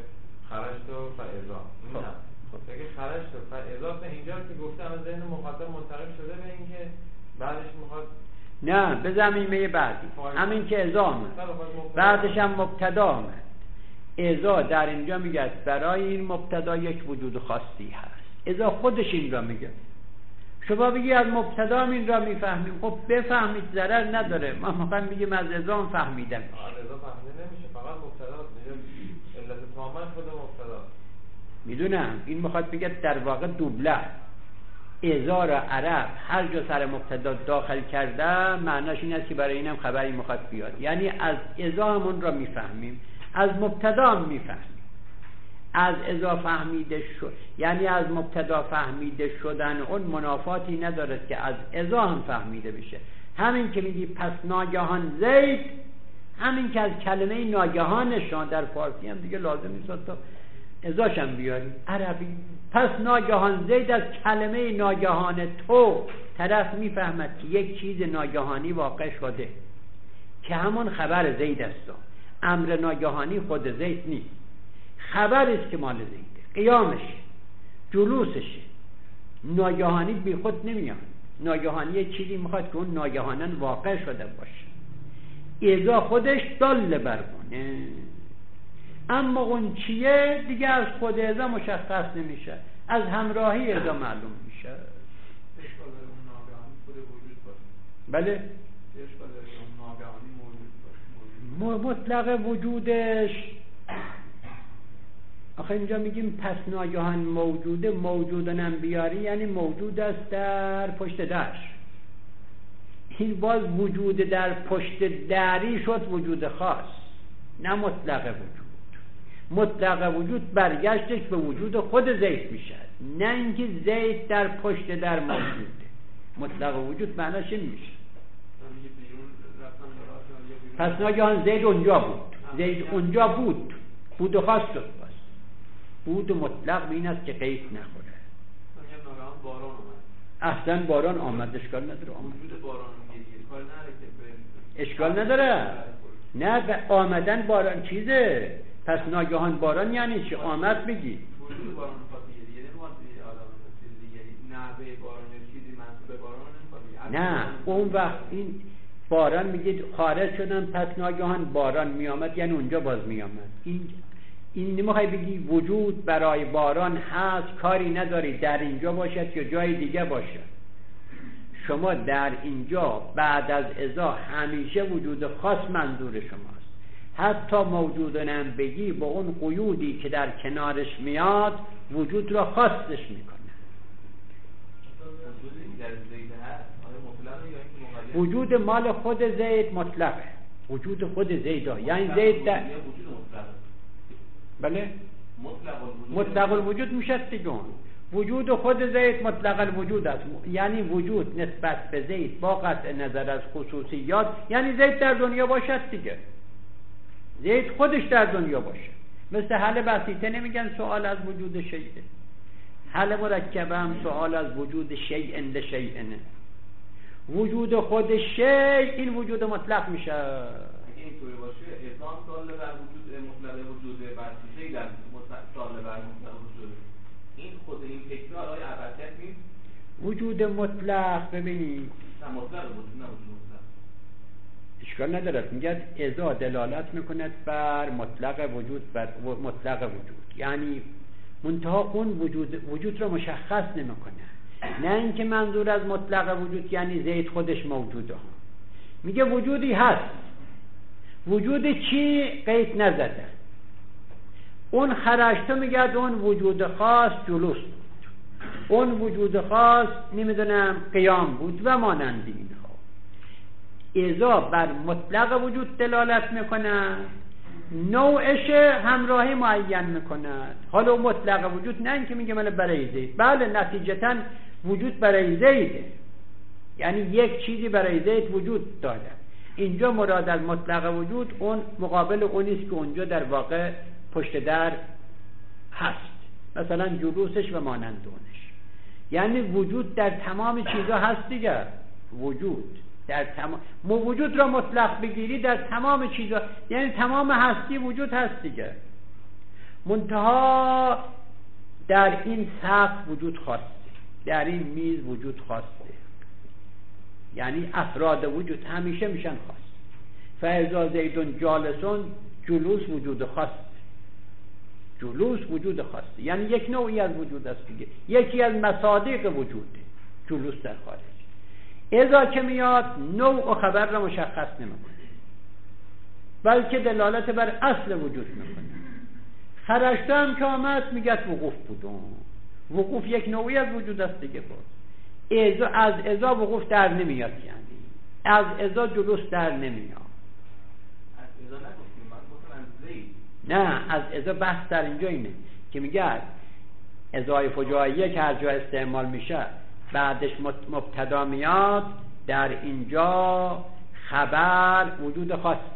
خرجت و فاذا این نه اگه خرجت و فاذا اینجا که گفتم از ذهن مخاطب منتقل شده به اینکه بعدش میخواد نه به زمینه بعدی همین که اذا آمد بعدش هم مبتدا آمد. اذا در اینجا میگه برای این مبتدا یک وجود خاصی هست. اذا خودش این را میگه. شما بگی از مبتدا این را میفهمیم، خب بفهمید ضرر نداره. ما میخوایم بگیم از اذا فهمیدن از اذا فهمیده نمیشه، فقط مبتدا علت تماما خود مبتدا. میدونم این میخواد بگه در واقع دوبله اذا را عرب هر جا سر مبتدا داخل کرده معناش این است که برای اینم خبری میخواد بیاد. یعنی از اذا همون را میفهمیم، از مبتدا هم میفهمیم. از اذا فهمیده شد یعنی از مبتدا فهمیده شدن اون منافاتی ندارد که از اذا هم فهمیده بشه. همین که میگی پس ناگهان زید، همین که از کلمه ناگهانشان در فارسی هم دیگه لازم نیست تا اذاش هم بیاری عربی. پس ناگهان زید از کلمه ناگهان تو طرف میفهمد که یک چیز ناگهانی واقع شده که همون خبر زید است. امر ناگهانی خود زید نیست، خبر است که مال زیده، قیامشه، جلوسشه. ناگهانی بی خود نمیاد. ناگهانی چیزی میخواد که اون ناگهانن واقع شده باشه. اذا خودش دل بر اونه، اما اون چیه دیگه از خود اذا مشخص نمیشه، از همراهی اذا معلوم میشه. اشکال داره اون ناگهانی خود وجود باشه. بله اشکال داره اون ناگهانی موجود باشه. مطلق وجودش آخه اینجا میگیم پس ناگهان موجوده، موجودنم بیاری یعنی موجود است در پشت درش. این باز وجود در پشت دری شد وجود خاص، نه مطلق وجود. مطلق وجود برگشتش به وجود خود زید میشه، نه اینکه زید در پشت در موجوده. مطلق وجود معناش این میشه. پس ناگهان زید اونجا بود، زید اونجا بود و خاص شد. بود مطلق به این است که قید نخوره. ناگهان باران اومد. اصلا باران آمد، اشکال نداره. وجود باران میگه کار نداره که اشکال نداره. نه به آمدن باران چیزه. پس ناگهان باران یعنی چی؟ آمد میگی وجود باران خاطیه دیگه نمیاد آدم چیز دیگه نحوه باران یا چیزی منسوب باران نمیخواد. نه اون وقت این باران میگید خارج شدن پس ناگهان باران میامد یعنی اونجا باز میامد. این نمیخوای بگی وجود برای باران هست، کاری نداری در اینجا باشد یا جای دیگه باشد. شما در اینجا بعد از اذا همیشه وجود خاص منظور شماست. حتی موجودنم بگی با اون قیودی که در کنارش میاد وجود را خاصش میکنه. وجود مال خود زید مطلقه. وجود خود زید یعنی زید در بله مطلق الوجود میشه دیگه. وجود خود زید مطلق الوجود است، یعنی وجود نسبت به زید با قطع نظر از خصوصیات، یعنی زید در دنیا باشد دیگه. زید خودش در دنیا باشه. مثل حل بسیطه نمیگن سوال از وجود شیء، حل مرکبه هم سوال از وجود شیء اند شیء. وجود خود شیء این وجود مطلق میشه. اینطوری باشه اذا سال بر وجود مطلق وجود برسیده در سال بر مطلق وجود، این خود این تکرار آیا ابدیت نیست؟ وجود مطلق ببینید مطلق وجود نه وجود مطلق اشکال ندارد. میگه اذا دلالت میکند بر مطلق وجود، بر مطلق وجود یعنی منتها اون وجود رو مشخص نمیکنه. نه اینکه منظور از مطلق وجود یعنی زید خودش موجوده. میگه وجودی هست. وجود چی؟ قید نزده. اون خرشته میگه اون وجود خاص جلوس بود، اون وجود خاص نمیدونم قیام بود و مانند اینها. اذا بر مطلق وجود دلالت میکنه، نوعش همراهی معین میکنه. حالا مطلق وجود نه اینکه میگه من برای زید، بله نتیجتا وجود برای زیده، یعنی یک چیزی برای زید وجود داره. اینجا مراد از مطلق وجود اون مقابل اونیست که اونجا در واقع پشت در هست، مثلا جلوسش و مانند اونش. یعنی وجود در تمام چیزا هست دیگه. وجود در تمام وجود را مطلق بگیری در تمام چیزا، یعنی تمام هستی وجود هست دیگه. منتها در این سقف وجود خواسته، در این میز وجود خواسته، یعنی افراد وجود همیشه میشن خواست. فاذا زیدون جالسون، جلوس وجود خواسته، جلوس وجود خواسته، یعنی یک نوعی از وجود است دیگه، یکی از مصادیق وجوده جلوس در خارج. اذا که میاد نوع و خبر را مشخص نمیکنه، بلکه دلالت بر اصل وجود میکنه. خرجت هم که آمد میگه وقوف بودم، وقوف یک نوعی از وجود است دیگه. از ازا وقوف در نمیاد، یعنی از ازا جلوس در نمیاد. از ازا نگفتیم، من گفتم از زید. نه، از ازا بحث در اینجا اینه که میگه ازای فجاییه که هر جا استعمال میشه بعدش مبتدا میاد، در اینجا خبر وجود خواسته.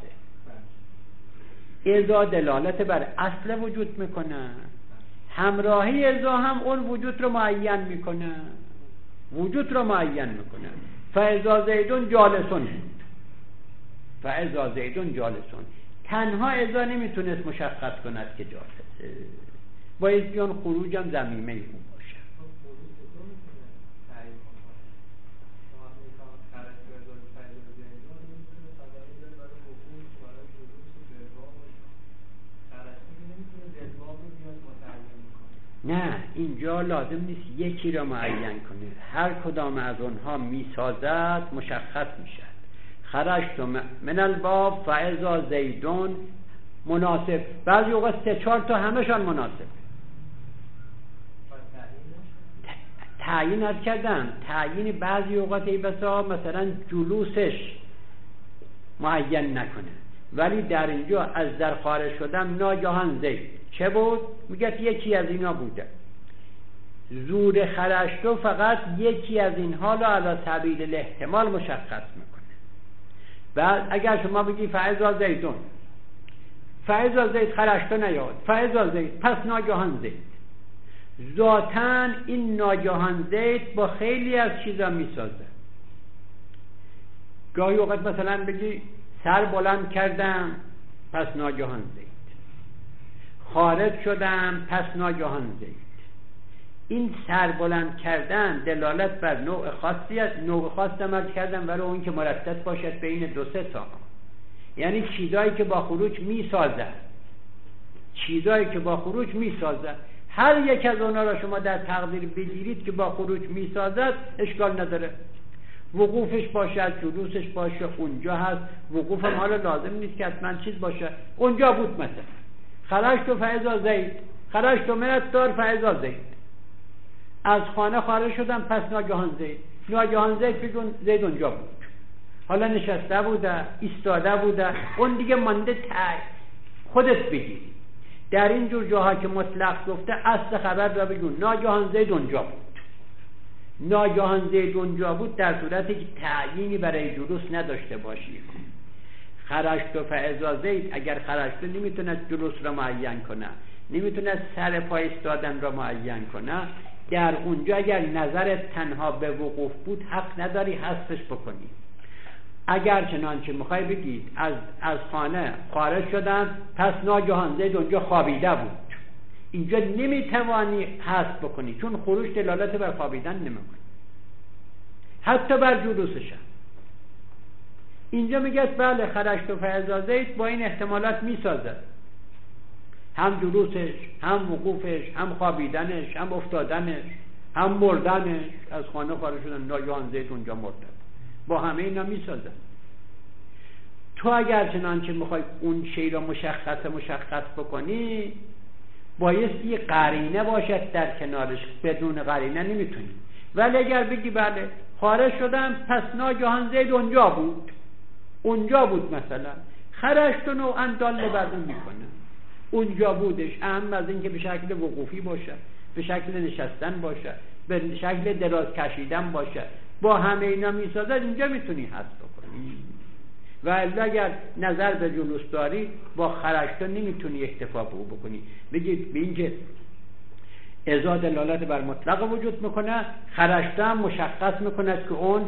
ازا دلالت بر اصل وجود میکنه، همراهی ازا هم اون وجود رو معین میکنه، وجود رو معین میکنه. فاذا زیدون جالسون، فاذا زیدون جالسون، تنها ازا نمیتونست مشخص کند که جالسه، باید بیان خروج هم ضمیمه اون باشه. نه، اینجا لازم نیست یکی را معین کنه، هر کدام از اونها میسازد مشخص میشد. خرجت من الباب فاذا زیدون مناسب، بعضی اوقات 3-4 تا همشان مناسب. تعیین از کردم، تعیین بعضی اوقات ای بسا مثلا جلوسش معین نکنه، ولی در اینجا از در خارج شدم ناگهان زید چه بود؟ میگه یکی از اینا بوده. زور خرجتو فقط یکی از اینها را علی سبیل الاحتمال مشخص میکنه. بعد اگر شما بگی فاذا زیدون، فاذا زید خرجتو نیاد، فاذا زید پس ناگهان زید، ذاتاً این ناگهان زید با خیلی از چیزا میسازه. گاهی اوقات مثلا بگی سر بلند کردم پس ناگهان زید، خارج شدم پس ناگهان زید. این سر بلند کردن دلالت بر نوع خاصی است، نوع خاص عمل کردن برای اون که مرتب باشد بین 2-3 تا، یعنی چیزایی که با خروج میسازد، چیزایی که با خروج میسازد. هر یک از اونا را شما در تقدیر بگیرید که با خروج میسازد اشکال نداره، وقوفش باشه، جلوسش باشه، اونجا هست. وقوف هم حالا لازم نیست که حتما چیز باشه، اونجا بود. مثلا خرجت فاذا زید، خرجت من الدار فاذا زید، از خانه خارج شدم پس ناگهان زید، ناگهان زید بگون زید اونجا بود، حالا نشسته بوده، ایستاده بوده، اون دیگه مانده خودت بگیری. در این جور جاها که مطلق گفته اصل خبر را بگون ناگهان زید اونجا بود، ناگهان زید اونجا بود، در صورتی که تعیینی برای جلوس نداشته باشی. خرجت فاذا زید، اگر خرجت نمیتونه جلوس را معین کنه، نمیتونه سر پای ایستادن را معین کنه، در اونجا اگر نظرت تنها به وقوف بود حق نداری حذفش بکنی. اگر چنانچه میخوای بگید از خانه خارج شدن پس ناگهان زید اونجا خوابیده بود، اینجا نمیتوانی حذف بکنی، چون خروج دلالت بر خوابیدن نمیکنه، حتی بر جلوسش. اینجا میگه بله خرجت فاذا زید با این احتمالات میسازد، هم جلوسش، هم وقوفش، هم خوابیدنش، هم افتادنش، هم مردنش. از خانه خارج شدن ناگهان زید اونجا مرد، با همه اینا میسازد. تو اگر چنانچه میخوای اون شی را مشخص بکنی بایستی قرینه باشد در کنارش، بدون قرینه نمیتونی. ولی اگر بگی بله خارج شدم پس ناگهان زید اونجا بود، اونجا بود، مثلا خرجت نوعا دال بر اون میکنه، اونجا بودش، اهم از این که به شکل وقوفی باشه، به شکل نشستن باشه، به شکل دراز کشیدن باشه، با همه اینا میسازد، اینجا میتونی حذف بکنی. و اگر نظر به جلوس داری با خرجت نمیتونی اکتفا بکنی، بگید به اینکه ازا دلالت بر مطلق وجود میکنه، خرجت هم مشخص میکنه که اون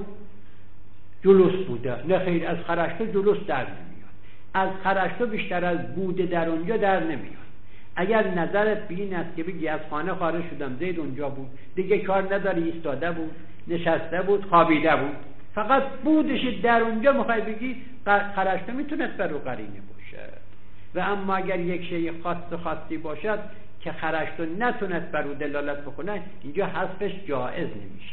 جلوس بوده. نه خیر، از خرجت جلوس در نمیاد، از خرجت بیشتر از بوده در اونجا در نمیاد. اگر نظرت به این است که بگی از خانه خارج شدم، زید اونجا بود، دیگه کار نداری، ایستاده بود، نشسته بود، خوابیده بود، فقط بودش در اونجا، میخوای بگی خرجته میتونست بر او قرینه باشه. و اما اگر یک شیء خاصی باشد که خرجته نتونست بر او دلالت بکنه، اینجا حذفش جایز نمیشه.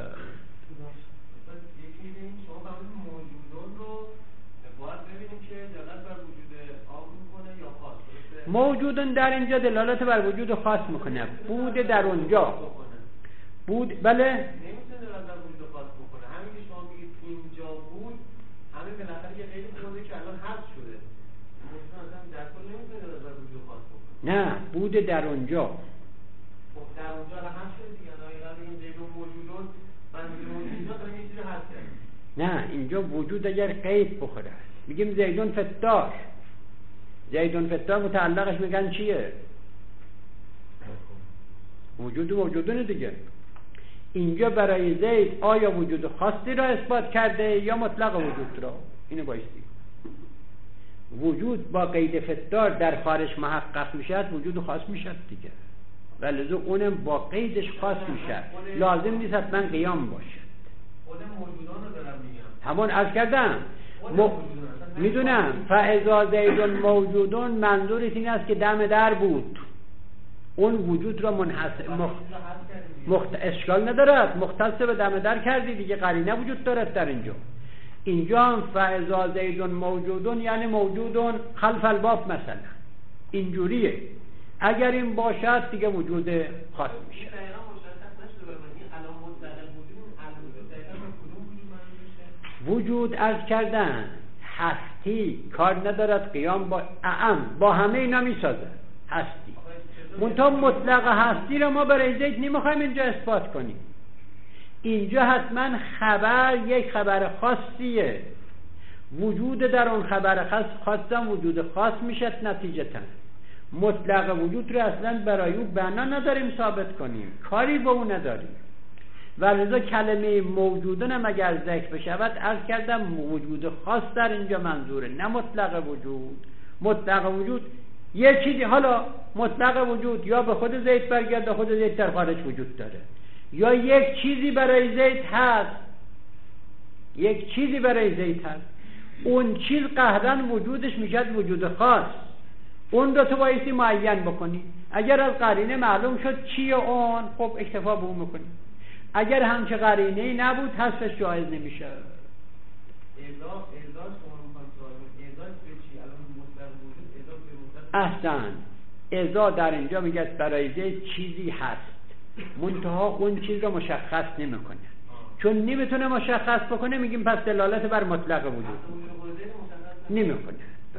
موجودن در اینجا دلالت بر وجود خاص میکنه. بود در اونجا بود، بله نمیتونه دلالت بر وجود خاص بکنه. همین که شما میگید اینجا بود، همین بالاخره یه غیر بوده که الان حذف شده. مثلا در کل نمیتونه دلالت بر وجود خاص بکنه. نه، بود در اونجا. خب در اونجا الان حذف شده دیگه. الان این زید موجودون من موجودات دارم یه چیزی حذف کردم. نه، اینجا وجود اگر قید بخوره میگیم زیدون فتار. زیدون فتار متعلقش میگن چیه؟ وجود موجودونه دیگه. اینجا برای زید آیا وجود خاصی را اثبات کرده یا مطلق وجود را؟ اینو بایستی. وجود با قید فتار در خارج محقق میشد، وجود خاص میشد دیگه، ولذا اونم با قیدش خاص میشد، لازم نیست حتما قیام باشد. خود موجودان رو دارم میگم. همون عرض کردم میدونم. فاذا زیدون موجودون منظورش این است که دم در بود، اون وجود را اشکال ندارد، مختص به دم در کردی دیگه، قرینه وجود دارد در اینجا. اینجا هم فاذا زیدون موجودون یعنی موجودون خلف الباب مثلا، اینجوریه. اگر این باشد دیگه وجود خاص میشه. وجود عرض کردن هستی کار ندارد قیام با همه اینا میسازه هستی. منتها مطلق هستی رو ما برای زید نمیخوایم اینجا اثبات کنیم. اینجا حتما خبر یک خبر خاصیه، وجود در اون خبر خاصم وجود خاص میشد. نتیجتا مطلق وجود رو اصلا برای او بنا نداریم ثابت کنیم، کاری با اون نداریم. ولذا کلمه موجودن هم اگر ذکر بشود عرض کردم وجود خاص در اینجا منظوره، نه مطلق وجود. مطلق وجود یه چیزی، حالا مطلق وجود یا به خود زید برگرده، خود زید در خارج وجود داره، یا یک چیزی برای زید هست، یک چیزی برای زید هست، اون چیز قهرن وجودش میشد وجود خاص. اون رو تو بایستی معین بکنی. اگر از قرینه معلوم شد چیه اون، خب اکتفا به اون میکنی. اگر همچه قرینه‌ای نبود حذفش جایز نمیشه. احسن. اذا در اینجا میگه برای زید چیزی هست، منتها اون چیز رو مشخص نمیکنه. چون نمیتونه مشخص بکنه میگیم پس دلالت بر مطلق وجود نمیکنه.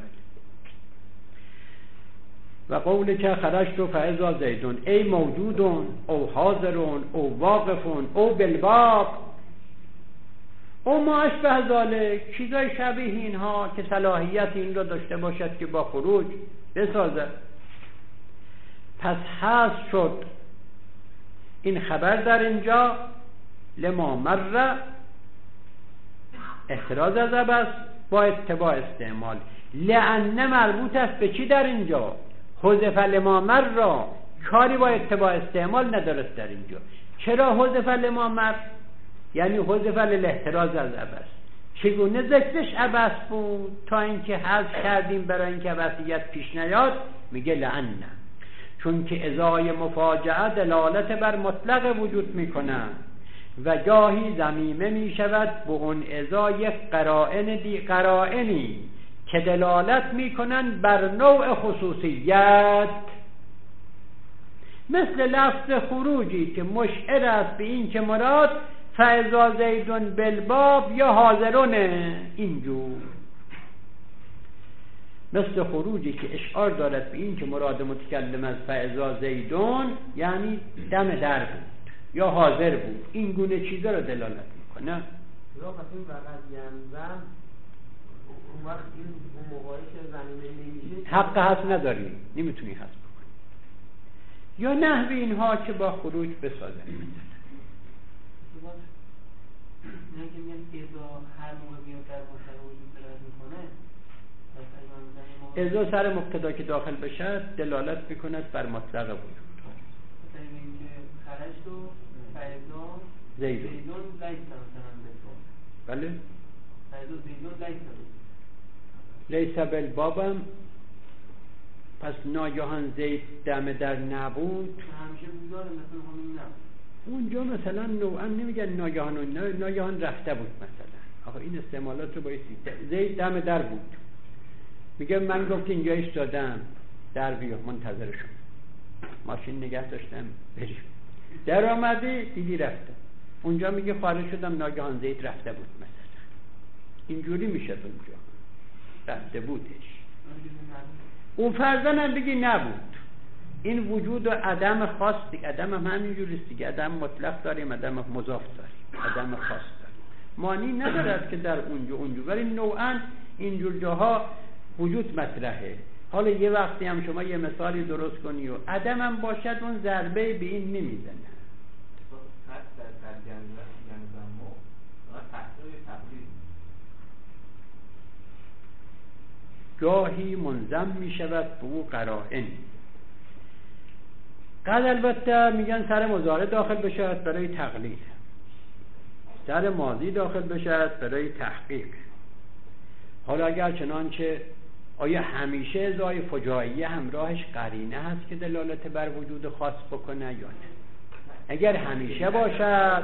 و قول که خرجت فاذا زیدون ای موجودون او حاضرون او واقفون او بالباب او ما اشبه ذالک، چیزای شبیه اینها که صلاحیت این را داشته باشد که با خروج بسازد. پس حذف شد این خبر در اینجا لما مر، احتراز از عبث با اتباع استعمال. لأن مربوط است به چی در اینجا؟ حذف لما مر را کاری با اتباع استعمال ندارد در اینجا. چرا حذف لما مر؟ یعنی حذف للاحتراز از عبث. چگونه ذکرش عبث بود تا اینکه حذف کردیم برای اینکه عبثیت پیش نیاد؟ میگه لأن، چون که ازای مفاجعه دلالت بر مطلق وجود میکنه و گاهی ضمیمه میشود به اون ازای قرائنی که دلالت میکنن بر نوع خصوصیت، مثل لفظ خروجی که مشعر است به این که مراد فاذا زیدون بالباب یا حاضرونه. اینجور مثل خروجی که اشعار دارد به این که مراد متکلم از فاذا زیدون یعنی دم در بود یا حاضر بود، این گونه چیزا رو دلالت میکنه. را مثلا وقت ینزم اون وقت اون موقعی که زمینه نمیشه حق هست نداری، نمیتونی هست بکنی. یا نحو اینها که با خروج بسازه. نه که میگن ازا هر موقع بیاد در مطلق وجود دلالت میکنه، ازا سر مبتدا که داخل بشه دلالت میکند بر مطلق وجود. مثلا اینکه خرجت و فیضان زیدون لیس مثلا بفهم. بله فیضان زیدون لیس بالبابم، پس ناگهان زید دم در نبود. همیشه بوداره مثلا همین نبود. اونجا مثلا نوعا نمیگن ناگهان رفته بود مثلا. آخه این استعمالات رو باید زید دم در بود. میگه من گفت اینجا ایستادم در بیا منتظرشون، ماشین نگه داشتم بریم، در آمدی دیدی رفته. اونجا میگه خارج شدم ناگهان زید رفته بود مثلا. اینجوری میشه اونجا رفته بودش. اون فرضاً هم بگی نبود. این وجود و عدم خاص دیگه. عدم هم همینجوریست دیگه. عدم مطلق داریم، عدم مضاف داریم، عدم خاص داریم. معنی ندارد که در اونجا ولی نوعاً اینجور جاها وجود مطرحه. حالا یه وقتی هم شما یه مثالی درست کنی و عدم هم باشد اون ضربه به این نمیزنه. گاهی منظم می شود به او قرائن. قد البته میگن سر مضارع داخل بشود برای تقلیل، سر ماضی داخل بشود برای تحقیق. حالا اگر چنانچه آیا همیشه ازای فجاییه همراهش قرینه هست که دلالت بر وجود خاص بکنه یا نه؟ اگر همیشه باشد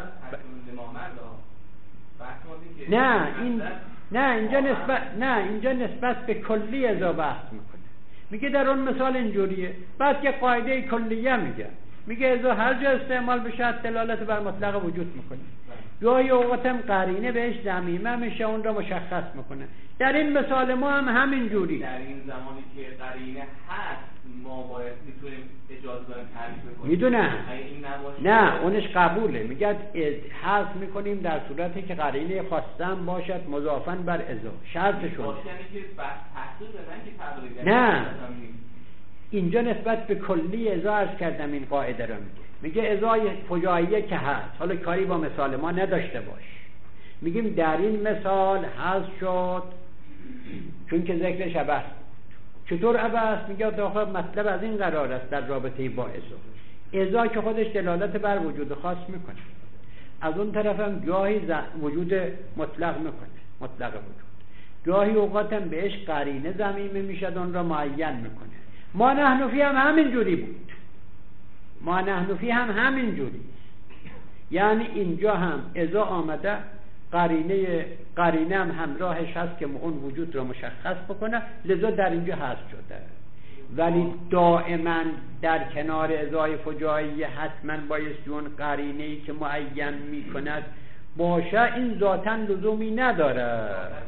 اینجا نسبت به کلی ازا بحث میکنه. میگه در اون مثال اینجوریه، بعد که قاعده کلیه میگه ازا هر جا استعمال بشه دلالت بر مطلق وجود میکنه. گاهی اوقات هم قرینه بهش ضمیمه میشه اون را مشخص میکنه. در این مثال ما هم همین جوری. در این زمانی که قرینه هست ما باید میتونیم اجازه داریم تعریف بکنیم. میدونم نه اونش قبوله. میگه حذف میکنیم در صورتی که قرینه خواستم باشد مضافاً بر ازا. شرطشون یعنی که بس تحصیل بدن که نه اینجا نسبت به کلی ازا عرض کردم این قاعده را میگه ازای فجاییه که هست. حالا کاری با مثال ما نداشته باش. میگیم در این مثال حذف شد چون که ذکرش عبث. چطور عبث؟ میگه داخل مطلب از این قرار است در رابطه با ازا که خودش دلالت بر وجود خاص میکنه، از اون طرف هم گاهی وجود مطلق میکنه، مطلق وجود. گاهی اوقات هم بهش قرینه ضمیمه میشد اون را معین میکنه. ما نحن فی هم همین جوری بود. ما نحن فی هم همین جوری، یعنی اینجا هم ازا آمده قرینه هم همراهش هست که اون وجود را مشخص بکنه، لذا در اینجا حذف شده. ولی دائما در کنار ازای فجاییه حتما بایستی اون قرینه‌ای که معین میکند باشه. این ذاتاً لزومی نداره.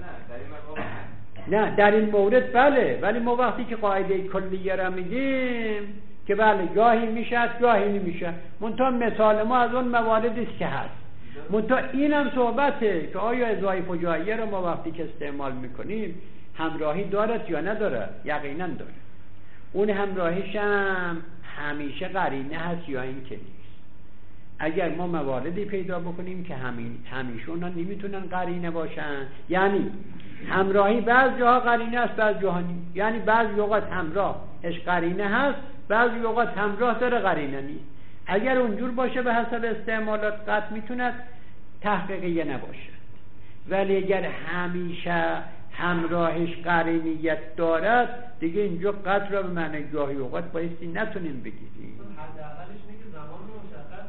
نه در این مورد بله، ولی ما وقتی که قاعده کلیه را میگیم که بله گاهی میشه گاهی نمیشه. منتها مثال ما از اون مواردی است که هست. منتها اینم صحبته که آیا ازای فجاییه رو ما وقتی که استعمال میکنیم همراهی دارد یا ندارد؟ یقینا داره. اون همراهیش هم همیشه قرینه هست یا این که نیست. اگر ما مواردی پیدا بکنیم که همیشه اونا نمیتونن قرینه باشن، یعنی همراهی بعض جاها قرینه است بعض جاها نیست، یعنی بعض اوقات همراهش قرینه هست بعض اوقات همراه داره قرینه نیست. اگر اونجور باشه به حسب استعمالات قطع میتوند تحقیقیه نباشه. ولی اگر همیشه همراهش قرینیت دارد دیگه اینجا قطع را به معنی گاهی اوقات بایستی نتونیم بگیریم. حداقلش میگه زمان رو مشخص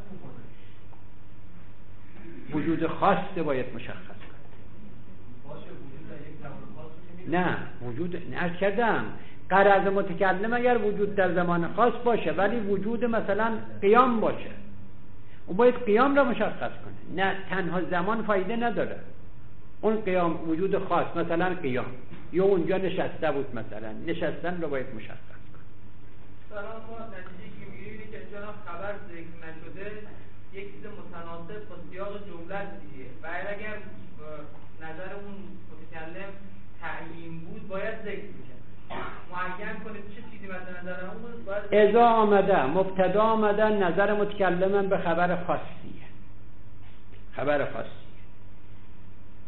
میکنه. وجود خاصه باید مشخص کنه. باشه وجود در یک زمان خاص نه وجود نرد کردم غرض متکلم اگر وجود در زمان خاص باشه ولی وجود مثلا قیام باشه اون باید قیام را مشخص کنه. نه تنها زمان فایده نداره. اون قیام وجود خاص مثلا قیام یا اونجا نشسته بود مثلا نشستن رو باید مشخص کنه. سلام ما نتیجه که میگیریم که اینجا خبر ذکر نشده یک چیز متناسب با سیاق جمله دیگه. بعد اگر نظر اون متکلم تعیین بود باید ذکر میشه. معین کنه چه چیزی مد نظر اون باید اذا آمده مبتدا آمده نظر متکلم به خبر خاصیه. خبر خاصی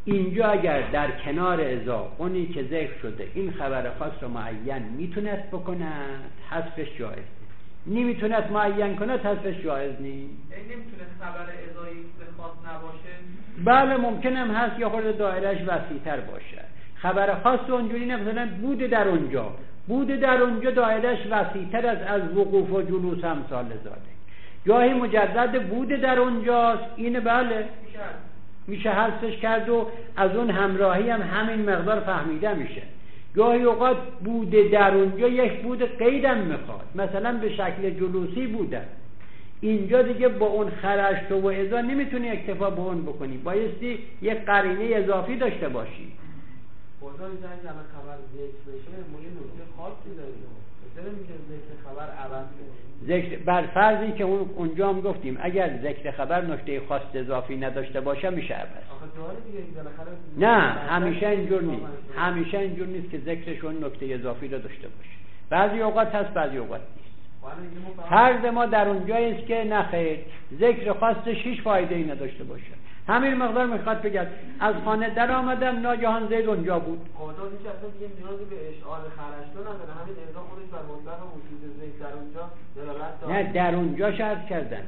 اینجا اگر در کنار اذا اونی که ذکر شده این خبر خاص رو معین میتونست بکند حذفش جایز نیست، نمیتونست معین کند حذفش جایز نیست. نمیتونه خبر اضایی خاص نباشه؟ بله ممکن هم هست یا خود دایرهش وسیع‌تر باشه. خبر خاص اونجوری نه، مثلا بود در اونجا، بود در اونجا دایرهش وسیع‌تر از وقوف و جلوس امثال زاده. گاهی مجرد بود در اونجاست، اینه بله میشه حذفش کرد و از اون همراهی هم همین مقدار فهمیده میشه. گاهی اوقات بود در اونجا یک بود قیدم میخواد، مثلا به شکل جلوسی بوده، اینجا دیگه با اون خرشت و اذا نمیتونی اکتفا به اون بکنی، بایستی یک قرینه اضافی داشته باشی. بازم میگن که همه خبر ذکر بشه ما یه نکته خاصی داریم، مثلا میگه ذکر خبر عوض ذکر بر فرضی که اونجا هم گفتیم اگر ذکر خبر نکته خاص اضافی نداشته باشه میشه عوض. نه همیشه اینجور نیست، همیشه اینجور نیست که ذکرشون نکته اضافی رو داشته باشه. بعضی اوقات هست بعضی اوقات نیست. فرض ما در اونجایی است که نه خیر ذکر خاصش هیچ فایده ای نداشته باشه، همین مقدار میخواد بگه از خانه در آمدم ناگهان زید اونجا بود. قاضی میشه اصلا دیگه نیازی به اشعار خرشتو نداره، همین اضافه خودش بر مطلق وجود زید در اونجا دلالت داره. نه در اونجا شرط کردن،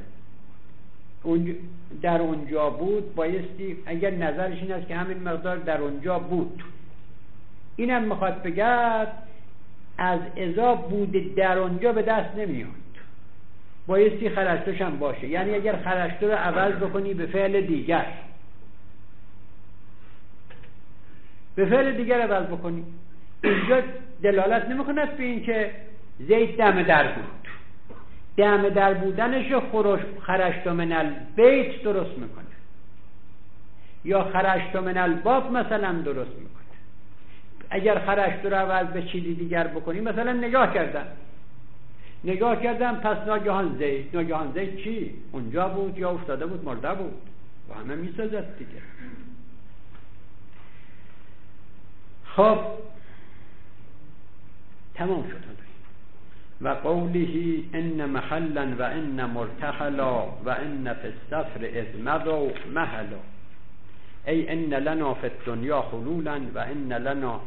در اونجا بود بایستی اگر نظرش این است که همین مقدار در اونجا بود، اینم میخواد بگه از اذا بود در اونجا به دست نمیاد، بایستی خرشتوش هم باشه. یعنی اگر خرشتو رو عوض بکنی به فعل دیگر، به فعل دیگر عوض بکنی، اینجا دلالت نمیکند به این که زید دم در بود، دم در بودنش خرشتو من البیت درست میکنه یا خرشتو من الباب مثلا درست میکنه. اگر خرشتو رو عوض به چیزی دیگر بکنی، مثلا نگاه کردم پس ناگهان زید چی؟ اونجا بود یا افتاده بود مرده بود و همه میسازد دیگه. خب تمام شد. و قوله ان محلا و ان مرتحلا و ان فی السفر اذ مضوا مهلا، ای ان لنا فی الدنیا خلولا و ان لنا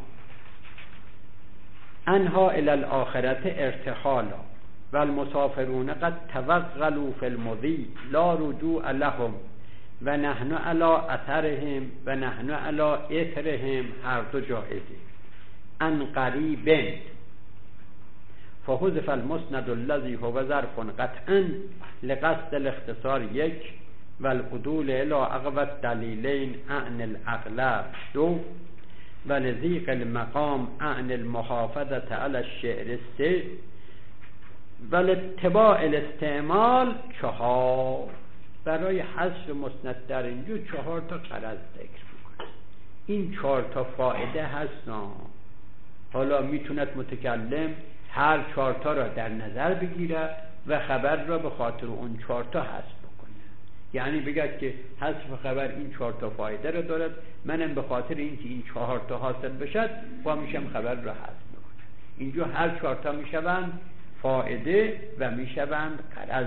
انها الى الاخرة ارتحالا و المسافرون قد توغلوا فی المضی لا رجوع لهم و نحن علی اثرهم و نحن علی اثرهم هر دو جایزی ان قریب فحذف المسند الذي هو ظرف قطعا لقصد الاختصار یک و العدول الى اقوى الدلیلین عن الاغلب دو و لضیق المقام عن المحافظة على الشعر سه و لاتباع الاستعمال چهار. برای حذف مسند در اینجا 4 تا غرض ذکر میکنه. این 4 تا فایده هستن. حالا میتوند متکلم هر 4 تا را در نظر بگیره و خبر را به خاطر اون 4 تا حذف بکنه. یعنی بگه که حذف خبر این 4 تا فایده را دارد، منم به خاطر اینکه این 4 تا حاصل بشد با میشم خبر را حذف بکنه. اینجا هر 4 تا میشوند فایده و میشوند غرض.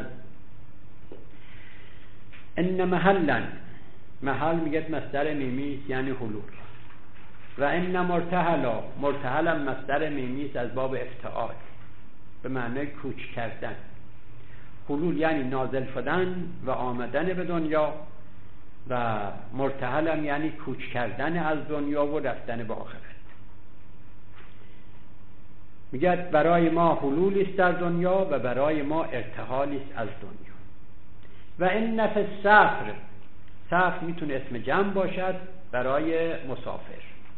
ان محلا، محل میگه مصدر میمی یعنی حلول، و ان مرتحلا، مرتحل هم مصدر میمی از باب افتعال به معنی کوچ کردن. حلول یعنی نازل شدن و آمدن به دنیا و مرتحل هم یعنی کوچ کردن از دنیا و رفتن به آخرت. میگه برای ما حلولی است در دنیا و برای ما ارتحالی است از دنیا. و ان فی السفر، سفر میتونه اسم جمع باشد برای مسافر.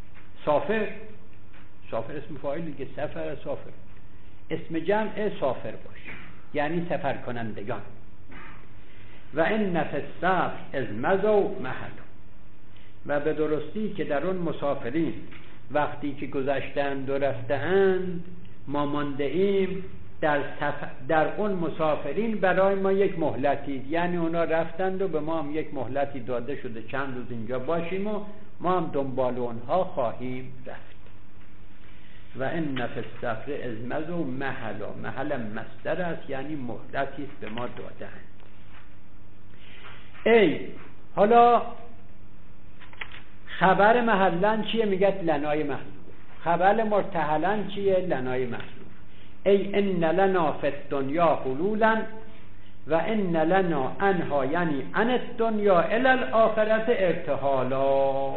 سافر اسم فاعل دیگه، سفر سافر. اسم جمع سافر باشه یعنی سفر کنندگان. و ان فی السفر اذ مضوا مهلا، و به درستی که در اون مسافرین وقتی که گذشتند و رفتند ما مانده ایم، در اون مسافرین برای ما یک مهلتی، یعنی اونا رفتند و به ما هم یک مهلتی داده شده چند روز اینجا باشیم و ما هم دنبال اونها خواهیم رفت. و ان فی السفر اذ مضوا مهلا، محل مصدر است یعنی مهلتی است به ما دادند. ای حالا خبر محلن چیه؟ میگه لنای محذوف. خبر مرتحلن چیه؟ لنای محذوف. ای ان لنا فی الدنیا حلولا و ان لنا انها، یعنی ان الدنیا الی الاخرت ارتحالا.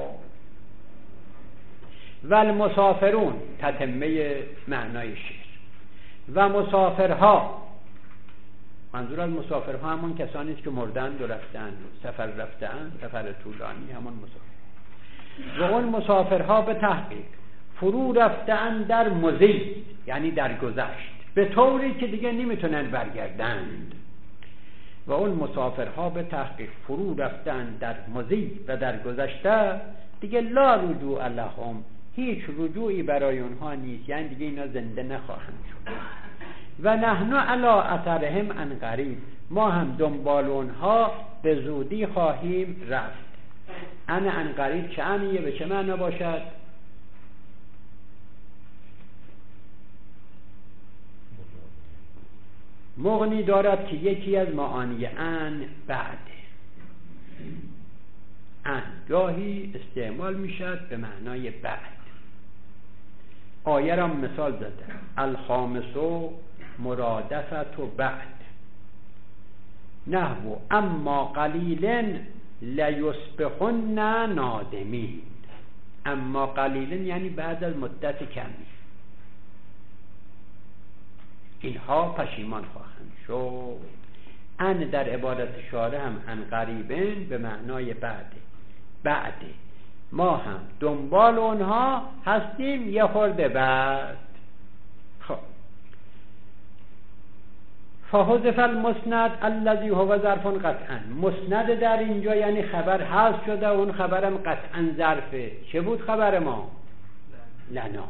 و المسافرون تتمه معنای شعر. و مسافرها، منظور از مسافرها همون کسانی است که مردند و رفتند، سفر رفتند، سفر طولانی، همون مسافر. و اون مسافرها به تحقیق فرو رفتند در مضی، یعنی در گذشت، به طوری که دیگه نمیتونن برگردند. و اون مسافرها به تحقیق فرو رفتند در مضی و در گذشته، دیگه لا رجوع لهم، هیچ رجوعی برای اونها نیست، یعنی دیگه اینا زنده نخواهند شد. و نحن علی اثرهم عن قریب، ما هم دنبال اونها به زودی خواهیم رفت. عن قریب چه معنیه؟ به چه معنی باشد؟ مغنی دارد که یکی از معانی ان بعد. ان گاهی استعمال میشد به معنای بعد. آیه را مثال زده، الخامسو مرادفت و بعد، نحو اما قلیلن لیصبحن نادمین. اما قلیلن یعنی بعد از مدت کمی اینها پشیمان خواهند شد. ان در عبارت شارع هم ان قریبن به معنای بعد. ما هم دنبال اونها هستیم یه خورده بعد. خب فحذف المسند الذي هو ظرف قطعا، مسند در اینجا یعنی خبر حذف شده، اون خبرم قطعا ظرفه. چه بود خبر ما؟ لنا.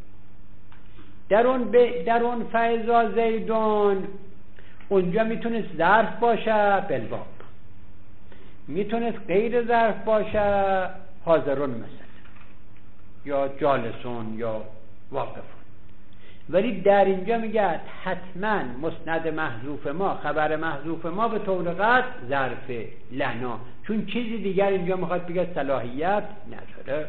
در اون فیضا زیدون، اونجا میتونست ظرف باشه بالباب، میتونست غیر ظرف باشه حاضرون مثلا، یا جالسون یا واقفون. ولی در اینجا میگه حتما مسند محذوف ما، خبر محذوف ما به طور قطع ظرف لنا، چون چیزی دیگر اینجا میخواد بگه صلاحیت نداره.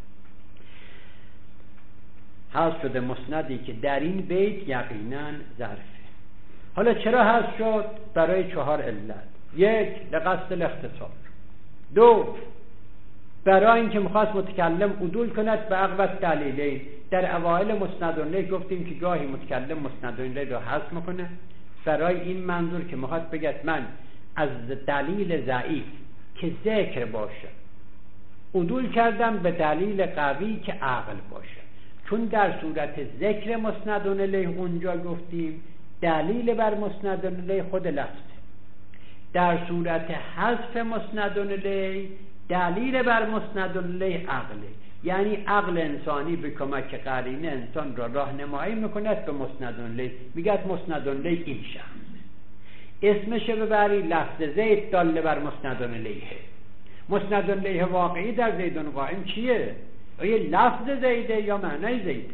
حذف شده مسندی که در این بیت یقینا ظرفه. حالا چرا حذف شد؟ برای 4 علت. 1 لقصد الاختصار، 2 برای اینکه میخواست متکلم عدول کند به عقب دلیلین. در اوائل مسند الیه گفتیم که گاهی متکلم مسند الیه را حذف میکنه برای این منظور که میخواد بگه من از دلیل ضعیف که ذکر باشه عدول کردم به دلیل قوی که عقل باشه. چون در صورت ذکر مسند الیه اونجا گفتیم دلیل بر مسند الیه خود لفظه، در صورت حذف مسند الیه دلیل بر مسند الیه عقله، یعنی عقل انسانی به کمک قرینه انسان را راهنمایی میکند به مسند الیه. میگه مسند الیه این شخص، اسمش ببری لفظ زید داله بر مسند الیه. مسند الیه واقعی در زیدون قائم چیه؟ آیا لفظ زیده یا معنای زیده؟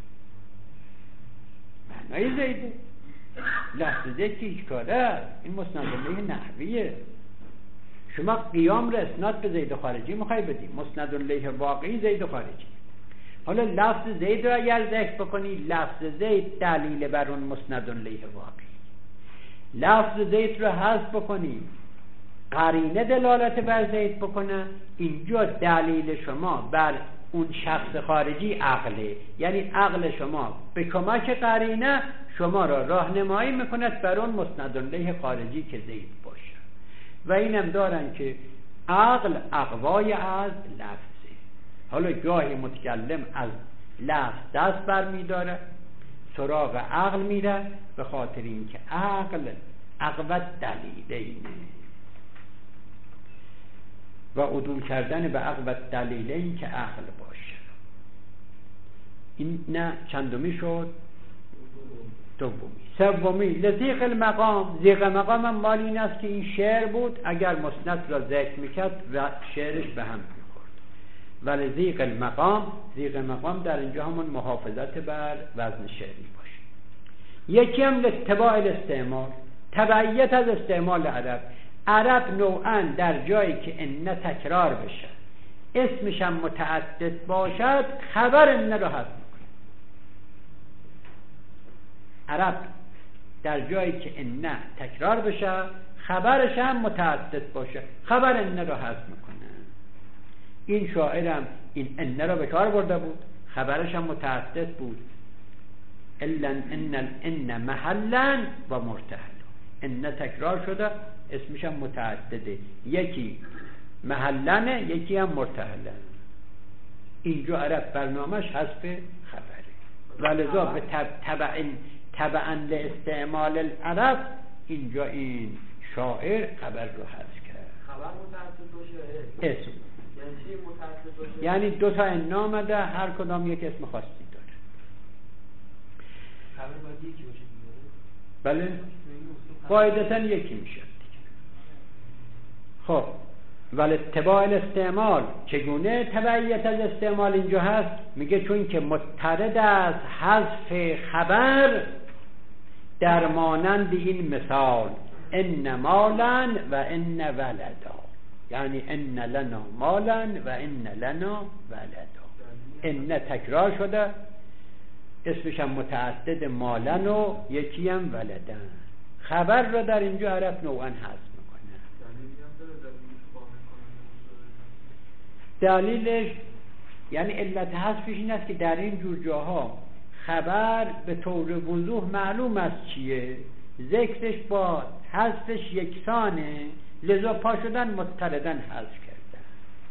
معنای زیده. لفظ زید که هیچ کاره، این مسند الیه نحویه. شما قیام را اسناد به زید خارجی میخوای بدی، مسند الیه واقعی زید خارجی. حالا لفظ زید را اگر ذکر بکنی، لفظ زید دلیل بر اون مسند الیه واقعی. لفظ زید را حذف بکنی، قرینه دلالت بر زید بکنه، اینجا دلیل شما بر اون شخص خارجی عقله، یعنی عقل شما به کمک قرینه شما را راهنمایی میکند بر اون مسند الیه خارجی که زید باشه. و اینم دارن که عقل اقوای از لفظه. حالا گاهی متکلم از لفظ دست بر میداره سراغ عقل میره، به خاطر اینکه عقل اقوت دلیلینه و عدول کردن به اقوت دلیلین که عقل باشه. این نه چندمی شد؟ دومی. سومی لذیق المقام، ذیق مقام هم مال این است که این شعر بود، اگر مسند را ذکر میکرد و شعرش به هم میخورد. ولی ذیق المقام، ذیق مقام در اینجا همون محافظت بر وزن شعری باشه. یکی هم لاتباع الاستعمال، تبعیت از استعمال عرب. عرب نوعا در جایی که ان تکرار بشه، اسمش هم متعدد باشد خبر ان رو حذف میکنه. عرب در جایی که ان تکرار بشه خبرش هم متعدد باشه خبر ان رو حذف میکنه. این شاعرم این ان رو به کار برده بود، خبرش هم متعدد بود. الا ان محلا و مرتحل. ان تکرار شده اسمش هم متعدده، یکی محلنه یکی هم مرتحله. اینجا عرب برنامهش حذف خبره و لذا به تبعا لاستعمال العرب اینجا این شاعر خبر رو حذف کرد. خبر متعدد باشه اسم یعنی چی متعدد باشه؟ یعنی دو تا ان آمده هر کدام یک اسم خاصی داره. خبر باید یکی باشه بله قاعدتا یکی میشه. خب ولی اتباع الاستعمال چگونه تبعیت از استعمال اینجا هست؟ میگه چون که مضطرد از حذف خبر در مانند این مثال ان مالا و ان ولدا، یعنی ان لنا مالا و ان لنا ولدا. ان تکرار شده اسمش هم متعدد مالن و یکی هم ولدن. خبر رو در اینجا عرب نوعا حذف میکنه. دلیلش یعنی علت حذفش این است که در این جور جاها خبر به طور وضوح معلوم است چیه، ذکرش با حذفش یکسانه، لذا پا شدن مضطردن حذف کردن.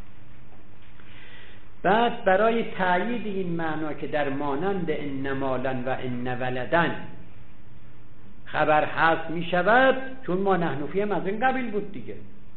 بعد برای تأیید این معنا که در مانند ان مالا و ان ولدن خبر حذف می شود، چون ما نحنفی هم از این قبیل بود دیگه،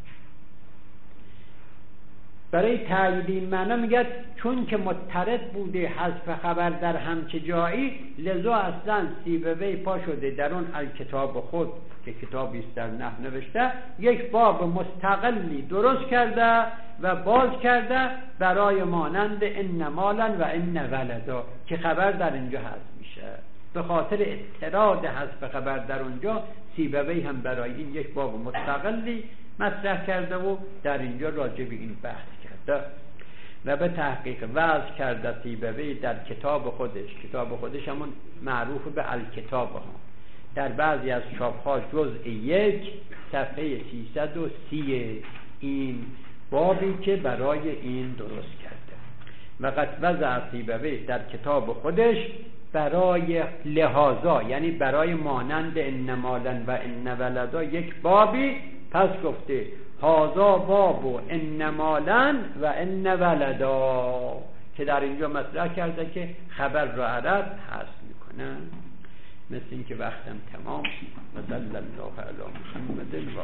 برای تأیید این معنا میگه چون که مضطرد بوده حذف خبر در همچه جایی، لذا اصلا سیبوی پا شده در اون الکتاب خود که کتابی است در نحو نوشته یک باب مستقلی درست کرده و باز کرده برای مانند ان مالا و ان ولدا که خبر در اینجا حذف میشه. به خاطر اضطراد حذف خبر در اونجا سیبوی هم برای این یک باب مستقلی مطرح کرده و در اینجا راجع به این بحث کرده و به تحقیق وضع کرده سیبوی در کتاب خودش همون معروف به الکتاب ها، در بعضی از چاپ‌ها جزء 1 صفحه 330 این بابی که برای این درست کرده. و قد وضع سیبوی در کتاب خودش برای لحاظا، یعنی برای مانند ان مالا و ان ولدا یک بابی، پس گفته هازا باب و ان مالا و ان ولدا، که در اینجا مطرح کرده که خبر را عرب حذف میکنن. مثل این که وقتم تمام و صلی الله علی محمد و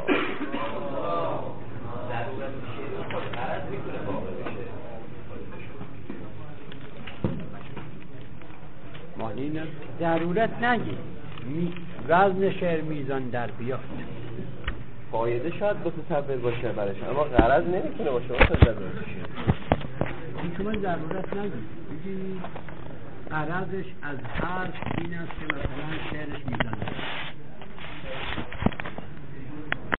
مانی نه ضرورت نگی وزن شعر میزان در بیاد. قاعده شاید متصور باشه برایشون، اما غرض نمیتونه باشه. واسه ضرورت شما ضرورت نگی بگی غرضش از حرف این است که مثلا شعرش میزان